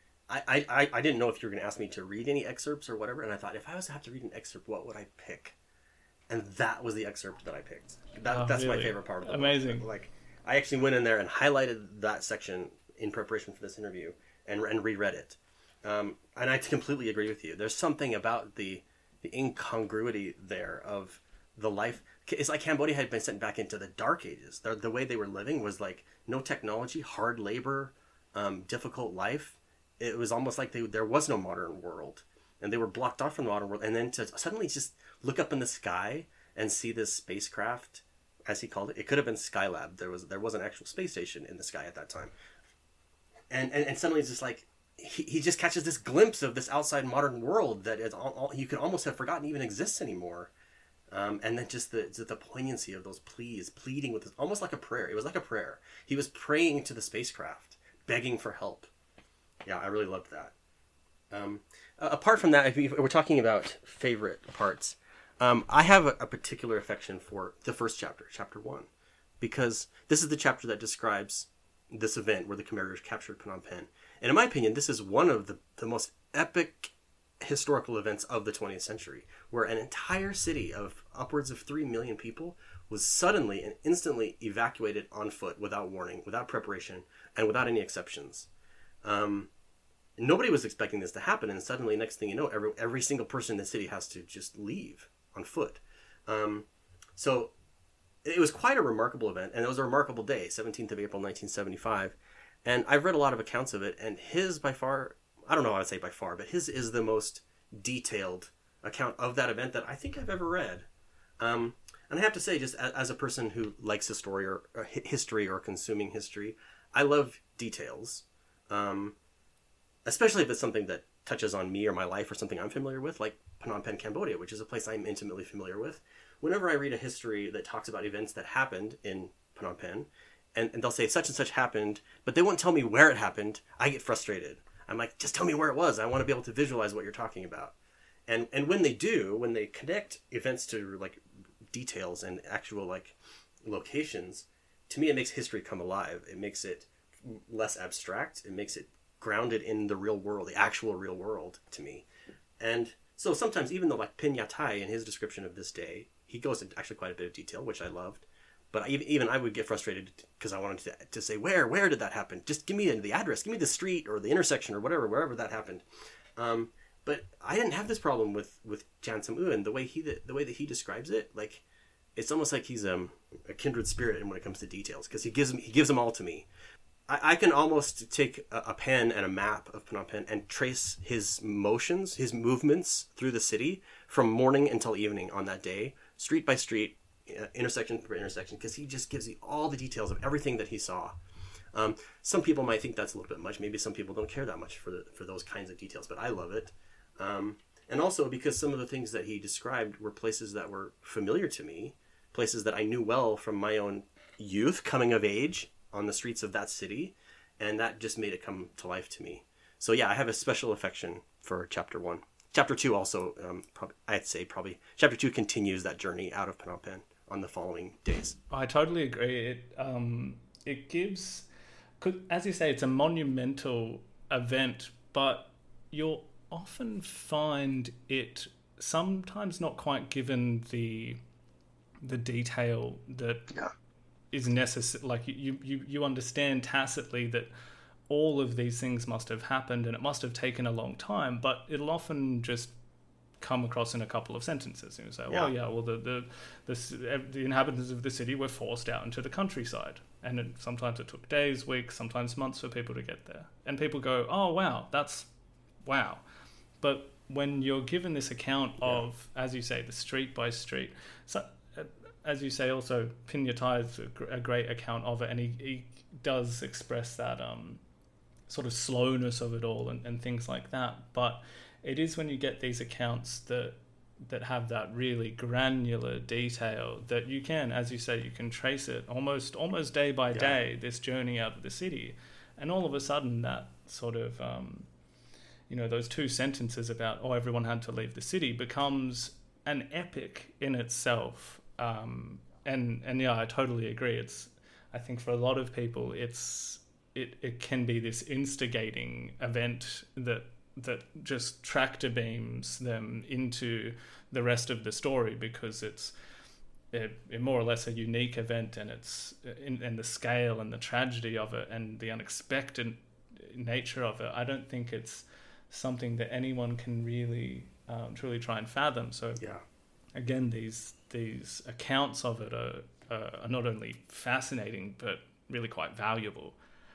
I didn't know if you were going to ask me to read any excerpts or whatever. And I thought, if I was to have to read an excerpt, what would I pick? And that was the excerpt that I picked. That's really my favorite part of the book. Amazing. Like, I actually went in there and highlighted that section in preparation for this interview and reread it. And I completely agree with you. There's something about the incongruity there of the life. It's like Cambodia had been sent back into the dark ages. The way they were living was like no technology, hard labor, difficult life. It was almost like there was no modern world, and they were blocked off from the modern world. And then to suddenly just look up in the sky and see this spacecraft, as he called it. It could have been Skylab. There was an actual space station in the sky at that time. And suddenly it's just like he just catches this glimpse of this outside modern world that is all you could almost have forgotten even exists anymore. And then just the poignancy of those pleading with this, almost like a prayer. It was like a prayer. He was praying to the spacecraft, begging for help. Yeah, I really loved that. Apart from that, if we're talking about favorite parts, I have a particular affection for the first chapter, chapter 1, because this is the chapter that describes this event where the Khmer captured Phnom Penh. And in my opinion, this is one of the most epic historical events of the 20th century, where an entire city of upwards of 3 million people was suddenly and instantly evacuated on foot without warning, without preparation, and without any exceptions. Nobody was expecting this to happen, and suddenly, next thing you know, every single person in the city has to just leave on foot. So it was quite a remarkable event, and it was a remarkable day, 17th of April, 1975. And I've read a lot of accounts of it, and his by far, I don't know how to say by far, but his is the most detailed account of that event that I think I've ever read. And I have to say, just as a person who likes history or consuming history, I love details. Especially if it's something that touches on me or my life or something I'm familiar with, like Phnom Penh, Cambodia, which is a place I'm intimately familiar with. Whenever I read a history that talks about events that happened in Phnom Penh, and they'll say such and such happened, but they won't tell me where it happened, I get frustrated. I'm like, just tell me where it was. I want to be able to visualize what you're talking about. And when they do, when they connect events to like details and actual like locations, to me it makes history come alive. It makes it less abstract. It makes it grounded in the real world, the actual real world to me. And so sometimes even though like Pinyatai in his description of this day, he goes into actually quite a bit of detail, which I loved. But even I would get frustrated because I wanted to say, where did that happen? Just give me the address, give me the street or the intersection or whatever, wherever that happened. But I didn't have this problem with Jan Sam-un. The way that he describes it, like it's almost like he's a kindred spirit when it comes to details, because he gives them all to me. I can almost take a pen and a map of Phnom Penh and trace his motions, his movements through the city from morning until evening on that day, street by street, intersection per intersection, because he just gives you all the details of everything that he saw. Some people might think that's a little bit much. Maybe some people don't care that much for those kinds of details, but I love it. And also because some of the things that he described were places that were familiar to me, places that I knew well from my own youth, coming of age on the streets of that city, and that just made it come to life to me. So yeah, I have a special affection for Chapter 1. Chapter 2 also, I'd say probably, Chapter 2 continues that journey out of Phnom Penh on the following days. I totally agree. It gives, as you say, it's a monumental event, but you'll often find it sometimes not quite given the detail that is necessary. Like you understand tacitly that all of these things must have happened and it must have taken a long time, but it'll often just come across in a couple of sentences. And you say, the inhabitants of the city were forced out into the countryside, and sometimes it took days, weeks, sometimes months for people to get there. And people go, oh wow, that's wow. But when you're given this account of, as you say, the street by street, so as you say, also Pinyatai is a great account of it, and he does express that sort of slowness of it all and things like that. But it is when you get these accounts that have that really granular detail that you can, as you say, you can trace it almost day by day, this journey out of the city. And all of a sudden that sort of, those two sentences about, everyone had to leave the city becomes an epic in itself. And I totally agree. I think for a lot of people, it can be this instigating event that just tractor beams them into the rest of the story, because it's more or less a unique event, and it's in the scale and the tragedy of it and the unexpected nature of it. I don't think it's something that anyone can really truly try and fathom. So again, these accounts of it are not only fascinating but really quite valuable.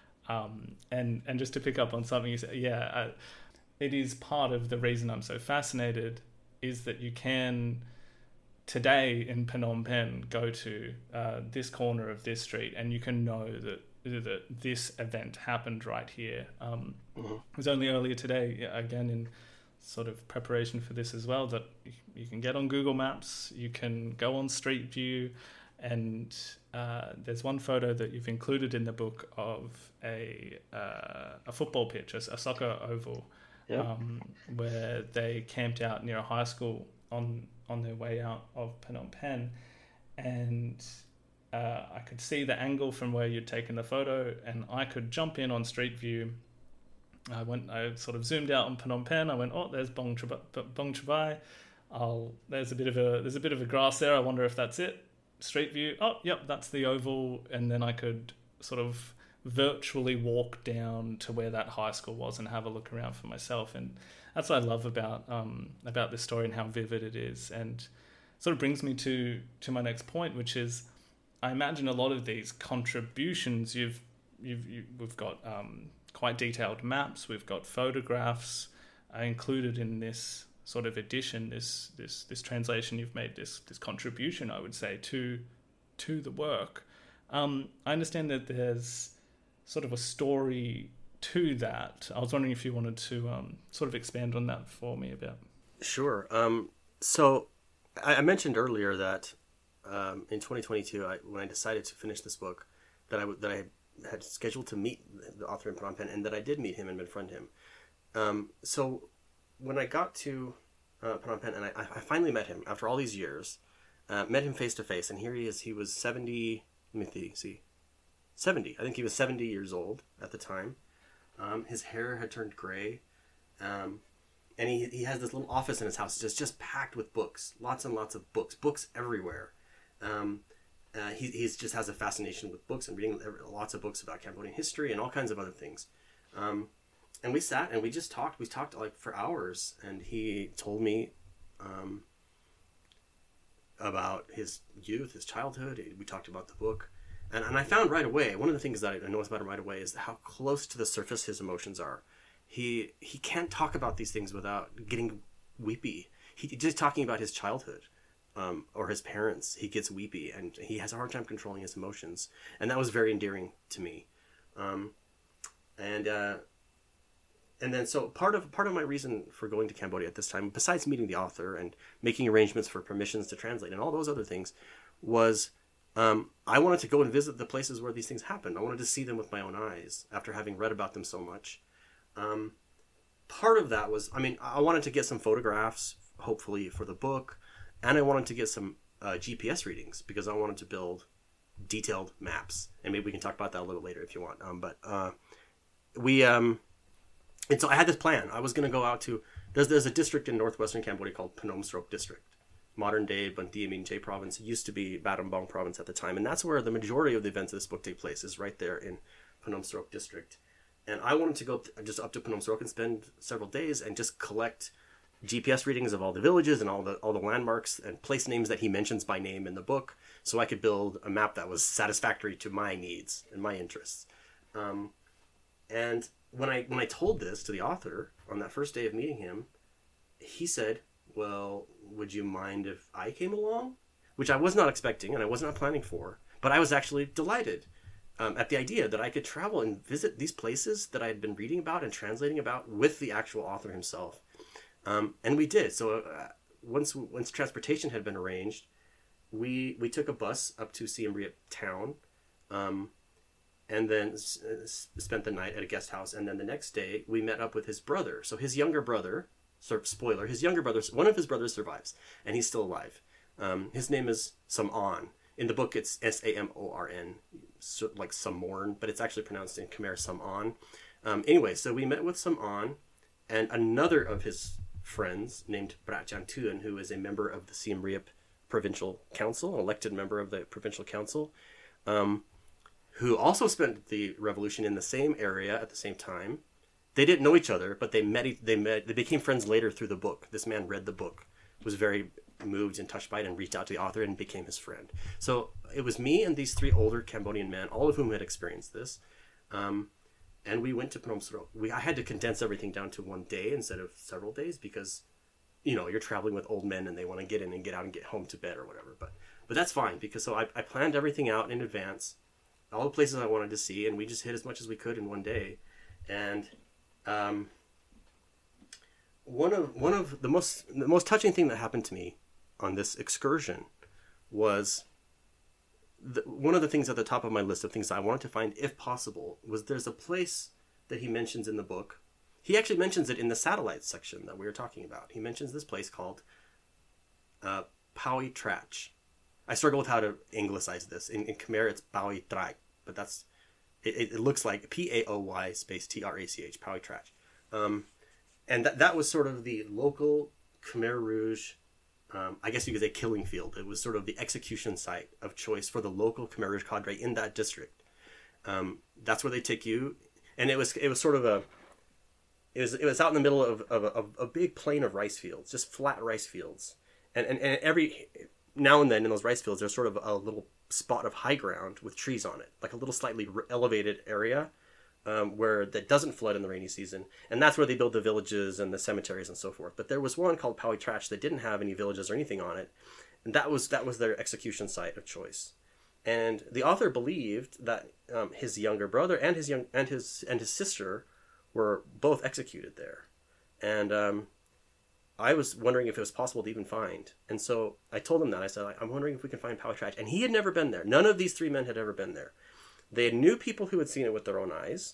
And just to pick up on something you said, it is part of the reason I'm so fascinated is that you can today in Phnom Penh go to this corner of this street and you can know that this event happened right here. It was only earlier today, again in sort of preparation for this as well, that you can get on Google Maps, you can go on Street View, and there's one photo that you've included in the book of a football pitch, a soccer oval, where they camped out near a high school on their way out of Phnom Penh, and I could see the angle from where you'd taken the photo, and I could jump in on Street View. I sort of zoomed out on Phnom Penh. I went, there's Bong Chabai. There's a bit of a grass there. I wonder if that's it. Street View. Yep, that's the oval. And then I could sort of virtually walk down to where that high school was and have a look around for myself. And that's what I love about this story and how vivid it is. And sort of brings me to my next point, which is, I imagine a lot of these contributions we've got quite detailed maps, we've got photographs included in this sort of edition, this translation you've made, this contribution, I would say, to the work. I understand that there's sort of a story to that. I was wondering if you wanted to sort of expand on that for me a bit. Sure. So I mentioned earlier that in 2022, when I decided to finish this book, that I had scheduled to meet the author in Phnom Penh, and that I did meet him and befriend him. So when I got to Phnom Penh, and I finally met him after all these years, met him face to face, and here he is. He was 70. Let me see, 70. I think he was 70 years old at the time. His hair had turned gray, and he has this little office in his house just packed with books, lots and lots of books everywhere. He just has a fascination with books and reading lots of books about Cambodian history and all kinds of other things. And we sat and we just talked. We talked like for hours, and he told me about his youth, his childhood. We talked about the book. And I found right away, one of the things that I noticed about him right away is how close to the surface his emotions are. He can't talk about these things without getting weepy. He just talking about his childhood or his parents, he gets weepy, and he has a hard time controlling his emotions. And that was very endearing to me. And then so part of my reason for going to Cambodia at this time, besides meeting the author and making arrangements for permissions to translate and all those other things, was I wanted to go and visit the places where these things happened. I wanted to see them with my own eyes after having read about them so much. Part of that was, I wanted to get some photographs, hopefully, for the book, and I wanted to get some GPS readings because I wanted to build detailed maps. And maybe we can talk about that a little later if you want. And so I had this plan. I was going to go out to, there's a district in northwestern Cambodia called Phnom Srok District. Modern day Banteay Meanchey province. It used to be Battambang province at the time. And that's where the majority of the events of this book take place, is right there in Phnom Srok District. And I wanted to go just up to Phnom Srok and spend several days and just collect GPS readings of all the villages and all the landmarks and place names that he mentions by name in the book, so I could build a map that was satisfactory to my needs and my interests. And when I told this to the author on that first day of meeting him, he said, well, would you mind if I came along? Which I was not expecting and I was not planning for, but I was actually delighted at the idea that I could travel and visit these places that I had been reading about and translating about with the actual author himself. And we did. So once transportation had been arranged, we took a bus up to Siem Reap town, and then spent the night at a guest house. And then the next day we met up with his brother. So his younger brother, spoiler, one of his brothers survives, and he's still alive. His name is Samorn. In the book, it's Samorn, so like Samorn, but it's actually pronounced in Khmer Samon. Anyway, so we met with Samon and another of his friends named Brat Jantuan, who is a member of the Siem Reap Provincial Council, an elected member of the Provincial Council, who also spent the revolution in the same area at the same time. They didn't know each other, but they became friends later through the book. This man read the book, was very moved and touched by it, and reached out to the author and became his friend. So it was me and these three older Cambodian men, all of whom had experienced this. And we went to Phnom Srok. I had to condense everything down to one day instead of several days because, you're traveling with old men and they want to get in and get out and get home to bed or whatever. But that's fine because so I planned everything out in advance, all the places I wanted to see, and we just hit as much as we could in one day. And one of the most touching thing that happened to me on this excursion was one of the things at the top of my list of things I wanted to find, if possible, was there's a place that he mentions in the book. He actually mentions it in the satellites section that we were talking about. He mentions this place called Paui Trach. I struggle with how to anglicize this. In Khmer, it's Paui Trach, but it looks like Paoy space Trach, Paui Trach. And that was sort of the local Khmer Rouge, I guess you could say, killing field. It was sort of the execution site of choice for the local Khmer Rouge cadre in that district. That's where they take you, and it was sort of it was out in the middle of a big plain of rice fields, just flat rice fields, and every now and then in those rice fields there's sort of a little spot of high ground with trees on it, like a little slightly elevated area. Where that doesn't flood in the rainy season, and that's where they build the villages and the cemeteries and so forth. But there was one called Paui Trach that didn't have any villages or anything on it, and that was their execution site of choice. And the author believed that his younger brother and his sister were both executed there, and I was wondering if it was possible to even find. And so I told him that. I said, I'm wondering if we can find Paui Trach, and he had never been there. None of these three men had ever been there. They knew people who had seen it with their own eyes.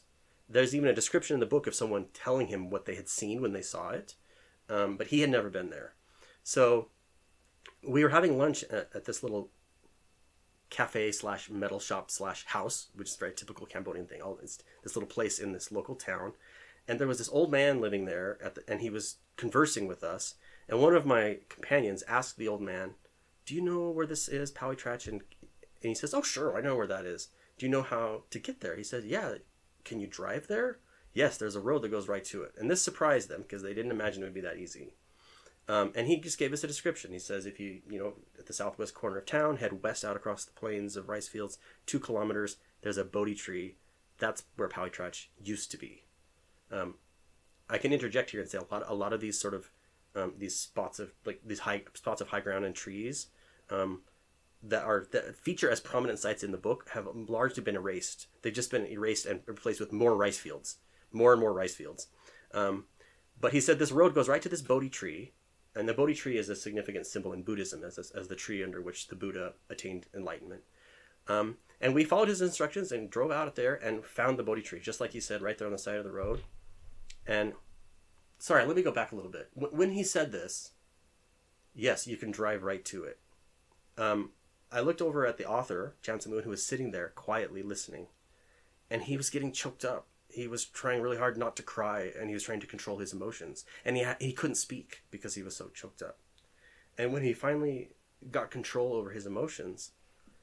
There's even a description in the book of someone telling him what they had seen when they saw it, but he had never been there. So we were having lunch at this little cafe / metal shop / house, which is a very typical Cambodian thing. It's this little place in this local town. And there was this old man living there, and he was conversing with us. And one of my companions asked the old man, "Do you know where this is, Paui Trach?" And he says, "Oh, sure, I know where that is. Do you know how to get there?" He said, "Yeah, can you drive there?" "Yes, there's a road that goes right to it." And this surprised them because they didn't imagine it would be that easy. And he just gave us a description. He says, if you at the southwest corner of town, head west out across the plains of rice fields, 2 kilometers, there's a Bodhi tree. That's where Paui Trach used to be. I can interject here and say a lot of these sort of these spots of high ground and trees that feature as prominent sites in the book have largely been erased. They've just been erased and replaced with more rice fields, more and more rice fields. But he said this road goes right to this Bodhi tree, and the Bodhi tree is a significant symbol in Buddhism as the tree under which the Buddha attained enlightenment. And we followed his instructions and drove out there and found the Bodhi tree, just like he said, right there on the side of the road. And sorry, let me go back a little bit. When he said this, yes, you can drive right to it. I looked over at the author, Chan Tzu-moon, who was sitting there quietly listening, and he was getting choked up. He was trying really hard not to cry, and he was trying to control his emotions. And he couldn't speak because he was so choked up. And when he finally got control over his emotions,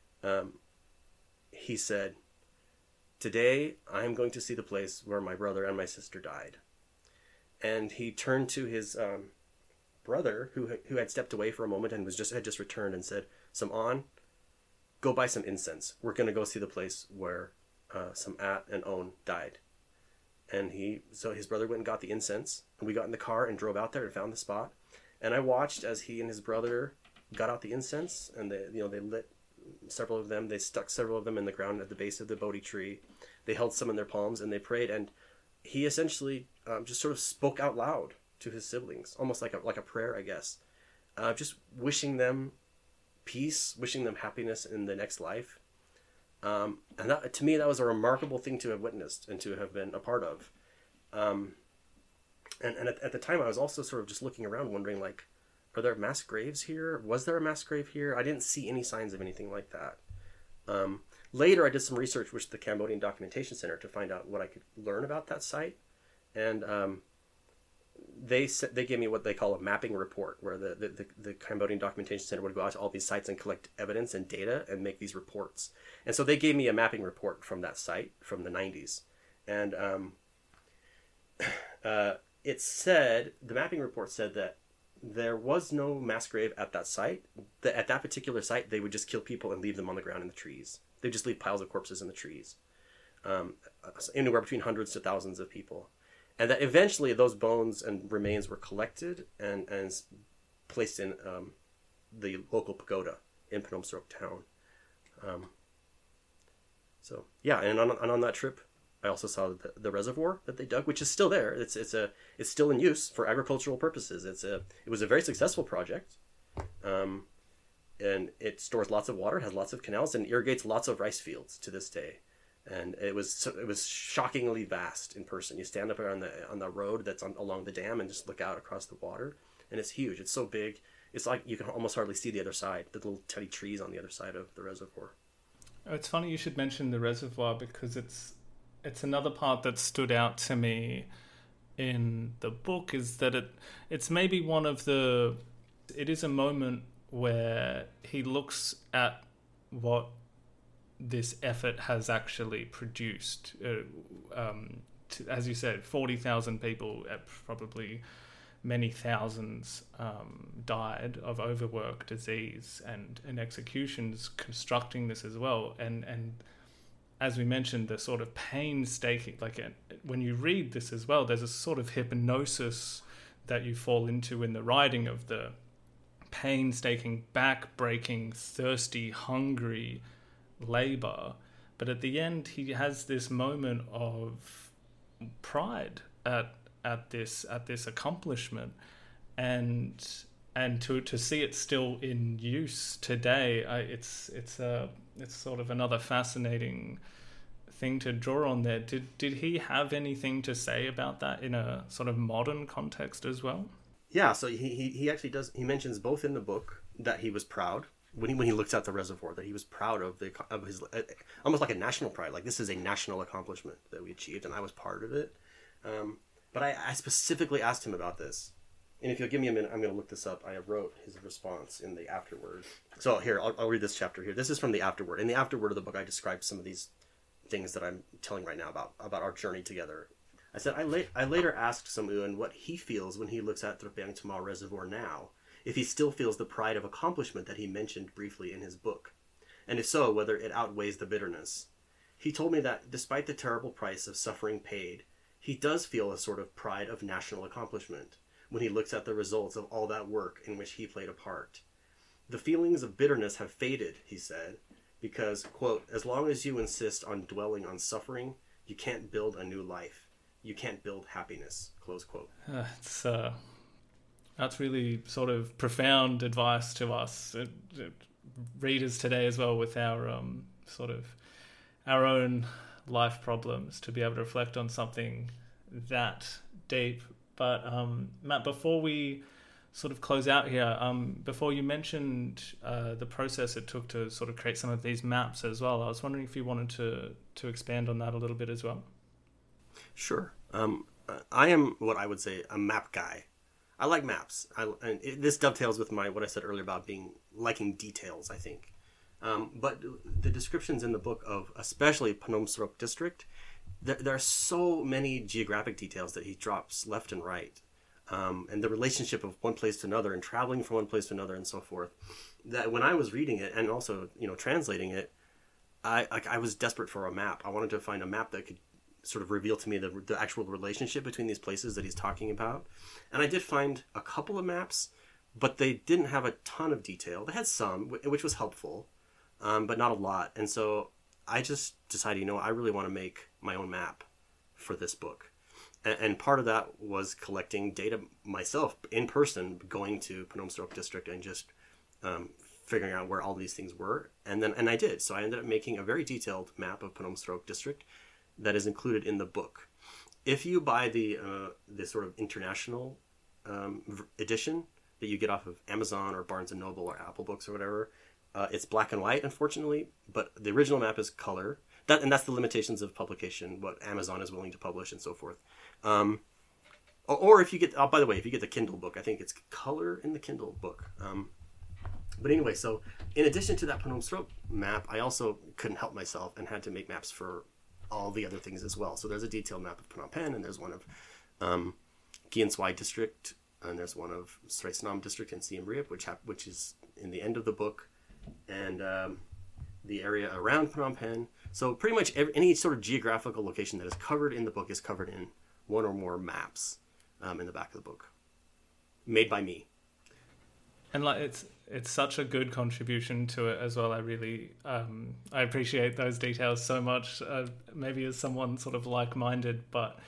he said, "Today, I am going to see the place where my brother and my sister died." And he turned to his brother, who had stepped away for a moment and had just returned, and said, "Sam'an, go buy some incense. We're going to go see the place where Sam'at and On died." And so his brother went and got the incense, and we got in the car and drove out there and found the spot. And I watched as he and his brother got out the incense, and they lit several of them. They stuck several of them in the ground at the base of the Bodhi tree. They held some in their palms and they prayed. And he essentially just sort of spoke out loud to his siblings, almost like a prayer, I guess, just wishing them peace, wishing them happiness in the next life. And that, to me, that was a remarkable thing to have witnessed and to have been a part of. And at the time, I was also sort of just looking around, wondering, like, are there mass graves here? Was there a mass grave here? I didn't see any signs of anything like that. Later, I did some research with the Cambodian Documentation Center to find out what I could learn about that site. And they gave me what they call a mapping report, where the Cambodian Documentation Center would go out to all these sites and collect evidence and data and make these reports. And so they gave me a mapping report from that site from the 90s. And the mapping report said that there was no mass grave at that site. At that particular site, they would just kill people and leave them on the ground in the trees. They'd just leave piles of corpses in the trees. Anywhere between hundreds to thousands of people. And that eventually those bones and remains were collected and placed in the local pagoda in Phnom Srok town. So yeah, and on that trip, I also saw the reservoir that they dug, which is still there. It's still in use for agricultural purposes. It was a very successful project, and it stores lots of water, has lots of canals, and irrigates lots of rice fields to this day. And it was shockingly vast in person. You stand up on the road that's along the dam and just look out across the water, and it's huge. It's so big. It's like you can almost hardly see the other side, the little teddy trees on the other side of the reservoir. It's funny you should mention the reservoir, because it's another part that stood out to me in the book, is that it's maybe it is a moment where he looks at what this effort has actually produced. As you said, 40,000 people, probably many thousands died of overwork, disease, and executions constructing this as well. And as we mentioned, the sort of painstaking, when you read this as well, there's a sort of hypnosis that you fall into in the writing of the painstaking, back-breaking, thirsty, hungry labor. But at the end, he has this moment of pride at this accomplishment, and to see it still in use today, it's sort of another fascinating thing to draw on there. Did he have anything to say about that in a sort of modern context as well? Yeah, so he actually does. He mentions both in the book that he was proud when he looks at the reservoir, that he was proud of his almost like a national pride. Like, this is a national accomplishment that we achieved, and I was part of it. But I specifically asked him about this. And if you'll give me a minute, I'm going to look this up. I wrote his response in the afterword. So here, I'll read this chapter here. This is from the afterword. In the afterword of the book, I describe some of these things that I'm telling right now about our journey together. I said, I later asked Sam Ewan what he feels when he looks at Trapang Tamal Reservoir now, if he still feels the pride of accomplishment that he mentioned briefly in his book, and if so, whether it outweighs the bitterness. He told me that despite the terrible price of suffering paid, he does feel a sort of pride of national accomplishment when he looks at the results of all that work in which he played a part. The feelings of bitterness have faded, he said, because, quote, as long as you insist on dwelling on suffering, you can't build a new life. You can't build happiness, close quote. That's really sort of profound advice to us readers today as well, with our sort of our own life problems, to be able to reflect on something that deep. But Matt, before we sort of close out here, before you mentioned the process it took to sort of create some of these maps as well, I was wondering if you wanted to expand on that a little bit as well. Sure. I am what I would say a map guy. I like maps. This dovetails with what I said earlier about liking details, I think. But the descriptions in the book of especially Phnom Srok district, there are so many geographic details that he drops left and right. And the relationship of one place to another and traveling from one place to another and so forth, that when I was reading it and also, translating it, I was desperate for a map. I wanted to find a map that could sort of reveal to me the actual relationship between these places that he's talking about. And I did find a couple of maps, but they didn't have a ton of detail. They had some, which was helpful, but not a lot. And so I just decided, I really want to make my own map for this book. And part of that was collecting data myself in person, going to Phnom Srok district and just figuring out where all these things were. And I did. So I ended up making a very detailed map of Phnom Srok district that is included in the book. If you buy the sort of international edition that you get off of Amazon or Barnes & Noble or Apple Books or whatever, it's black and white, unfortunately, but the original map is color. That's the limitations of publication, what Amazon is willing to publish and so forth. Or if you get, by the way, if you get the Kindle book, I think it's color in the Kindle book. But anyway, so in addition to that Phnom Srok map, I also couldn't help myself and had to make maps for all the other things as well. So there's a detailed map of Phnom Penh, and there's one of Gian Swai district, and there's one of Srei Sanam district in Siem Reap, which is in the end of the book, and the area around Phnom Penh. So pretty much any sort of geographical location that is covered in the book is covered in one or more maps in the back of the book, made by me. And it's such a good contribution to it as well. I really I appreciate those details so much. Maybe as someone sort of like-minded, but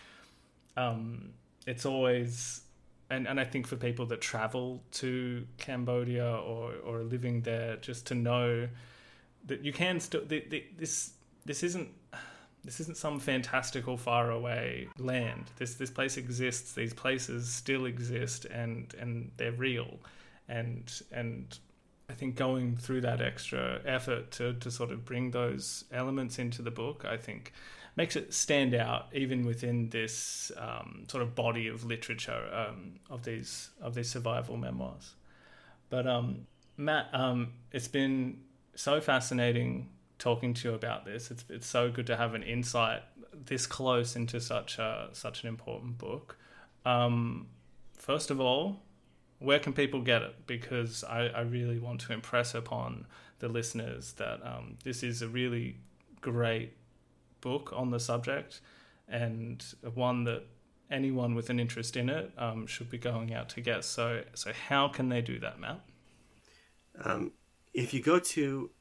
it's always, and I think for people that travel to Cambodia or are living there, just to know that you can still this isn't some fantastical far away land. This place exists. These places still exist, and they're real. And I think going through that extra effort to sort of bring those elements into the book, I think makes it stand out even within this sort of body of literature of these survival memoirs. But Matt, it's been so fascinating talking to you about this. It's so good to have an insight this close into such an important book. First of all, where can people get it? Because I really want to impress upon the listeners that this is a really great book on the subject, and one that anyone with an interest in it should be going out to get. So how can they do that, Matt? If you go to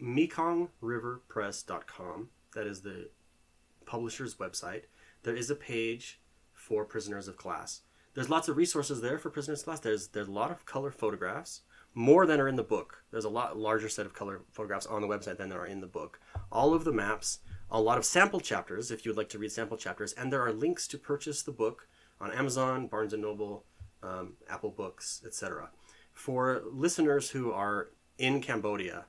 mekongriverpress.com, that is the publisher's website, there is a page for Prisoners of Class. There's lots of resources there for Prisoners of Class. There's a lot of color photographs, more than are in the book. There's a lot larger set of color photographs on the website than there are in the book. All of the maps a lot of sample chapters if you would like to read sample chapters, and there are links to purchase the book on Amazon, Barnes & Noble, Apple Books, etc. For listeners who are in Cambodia,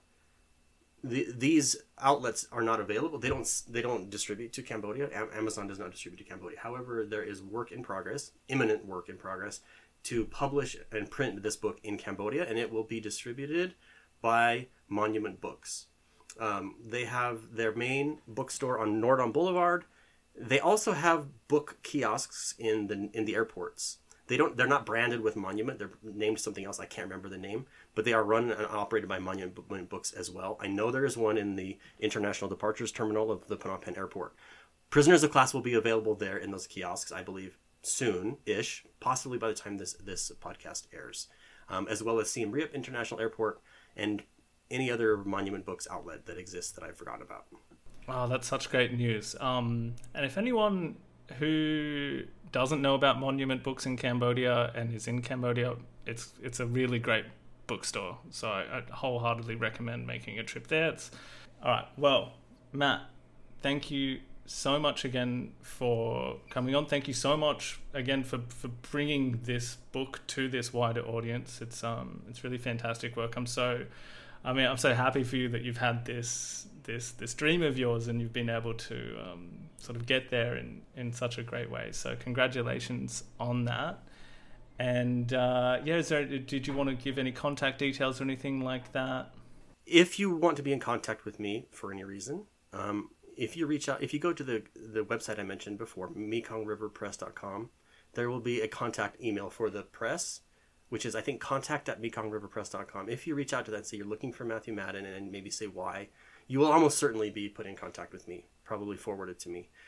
these outlets are not available. They don't distribute to Cambodia. Amazon does not distribute to Cambodia. However, there is imminent work in progress to publish and print this book in Cambodia, and it will be distributed by Monument Books. They have their main bookstore on Nordon Boulevard. They also have book kiosks in the airports. They're not branded with Monument. They're named something else. I can't remember the name, but they are run and operated by Monument Books as well. I know there is one in the International Departures Terminal of the Phnom Penh Airport. Prisoners of Class will be available there in those kiosks, I believe, soon-ish, possibly by the time this podcast airs, as well as Siem Reap International Airport and any other Monument Books outlet that exists that I've forgotten about. Wow, that's such great news. And if anyone who doesn't know about Monument Books in Cambodia and is in Cambodia, it's a really great bookstore. So I wholeheartedly recommend making a trip there. All right. Well, Matt, thank you so much again for coming on. Thank you so much again for bringing this book to this wider audience. It's really fantastic work. I'm so happy for you that you've had this dream of yours and you've been able to sort of get there in such a great way. So congratulations on that. And did you want to give any contact details or anything like that? If you want to be in contact with me for any reason, if you reach out, if you go to the website I mentioned before, mekongriverpress.com, there will be a contact email for the press, which is, I think, contact@mekongriverpress.com. If you reach out to that and say you're looking for Matthew Madden and maybe say why, you will almost certainly be put in contact with me, probably forwarded to me.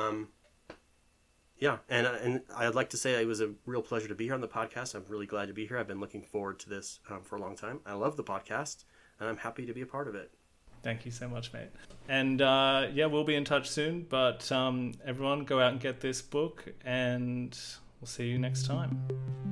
And I'd like to say it was a real pleasure to be here on the podcast. I'm really glad to be here. I've been looking forward to this for a long time. I love the podcast, and I'm happy to be a part of it. Thank you so much, mate. And we'll be in touch soon. But everyone, go out and get this book, and we'll see you next time.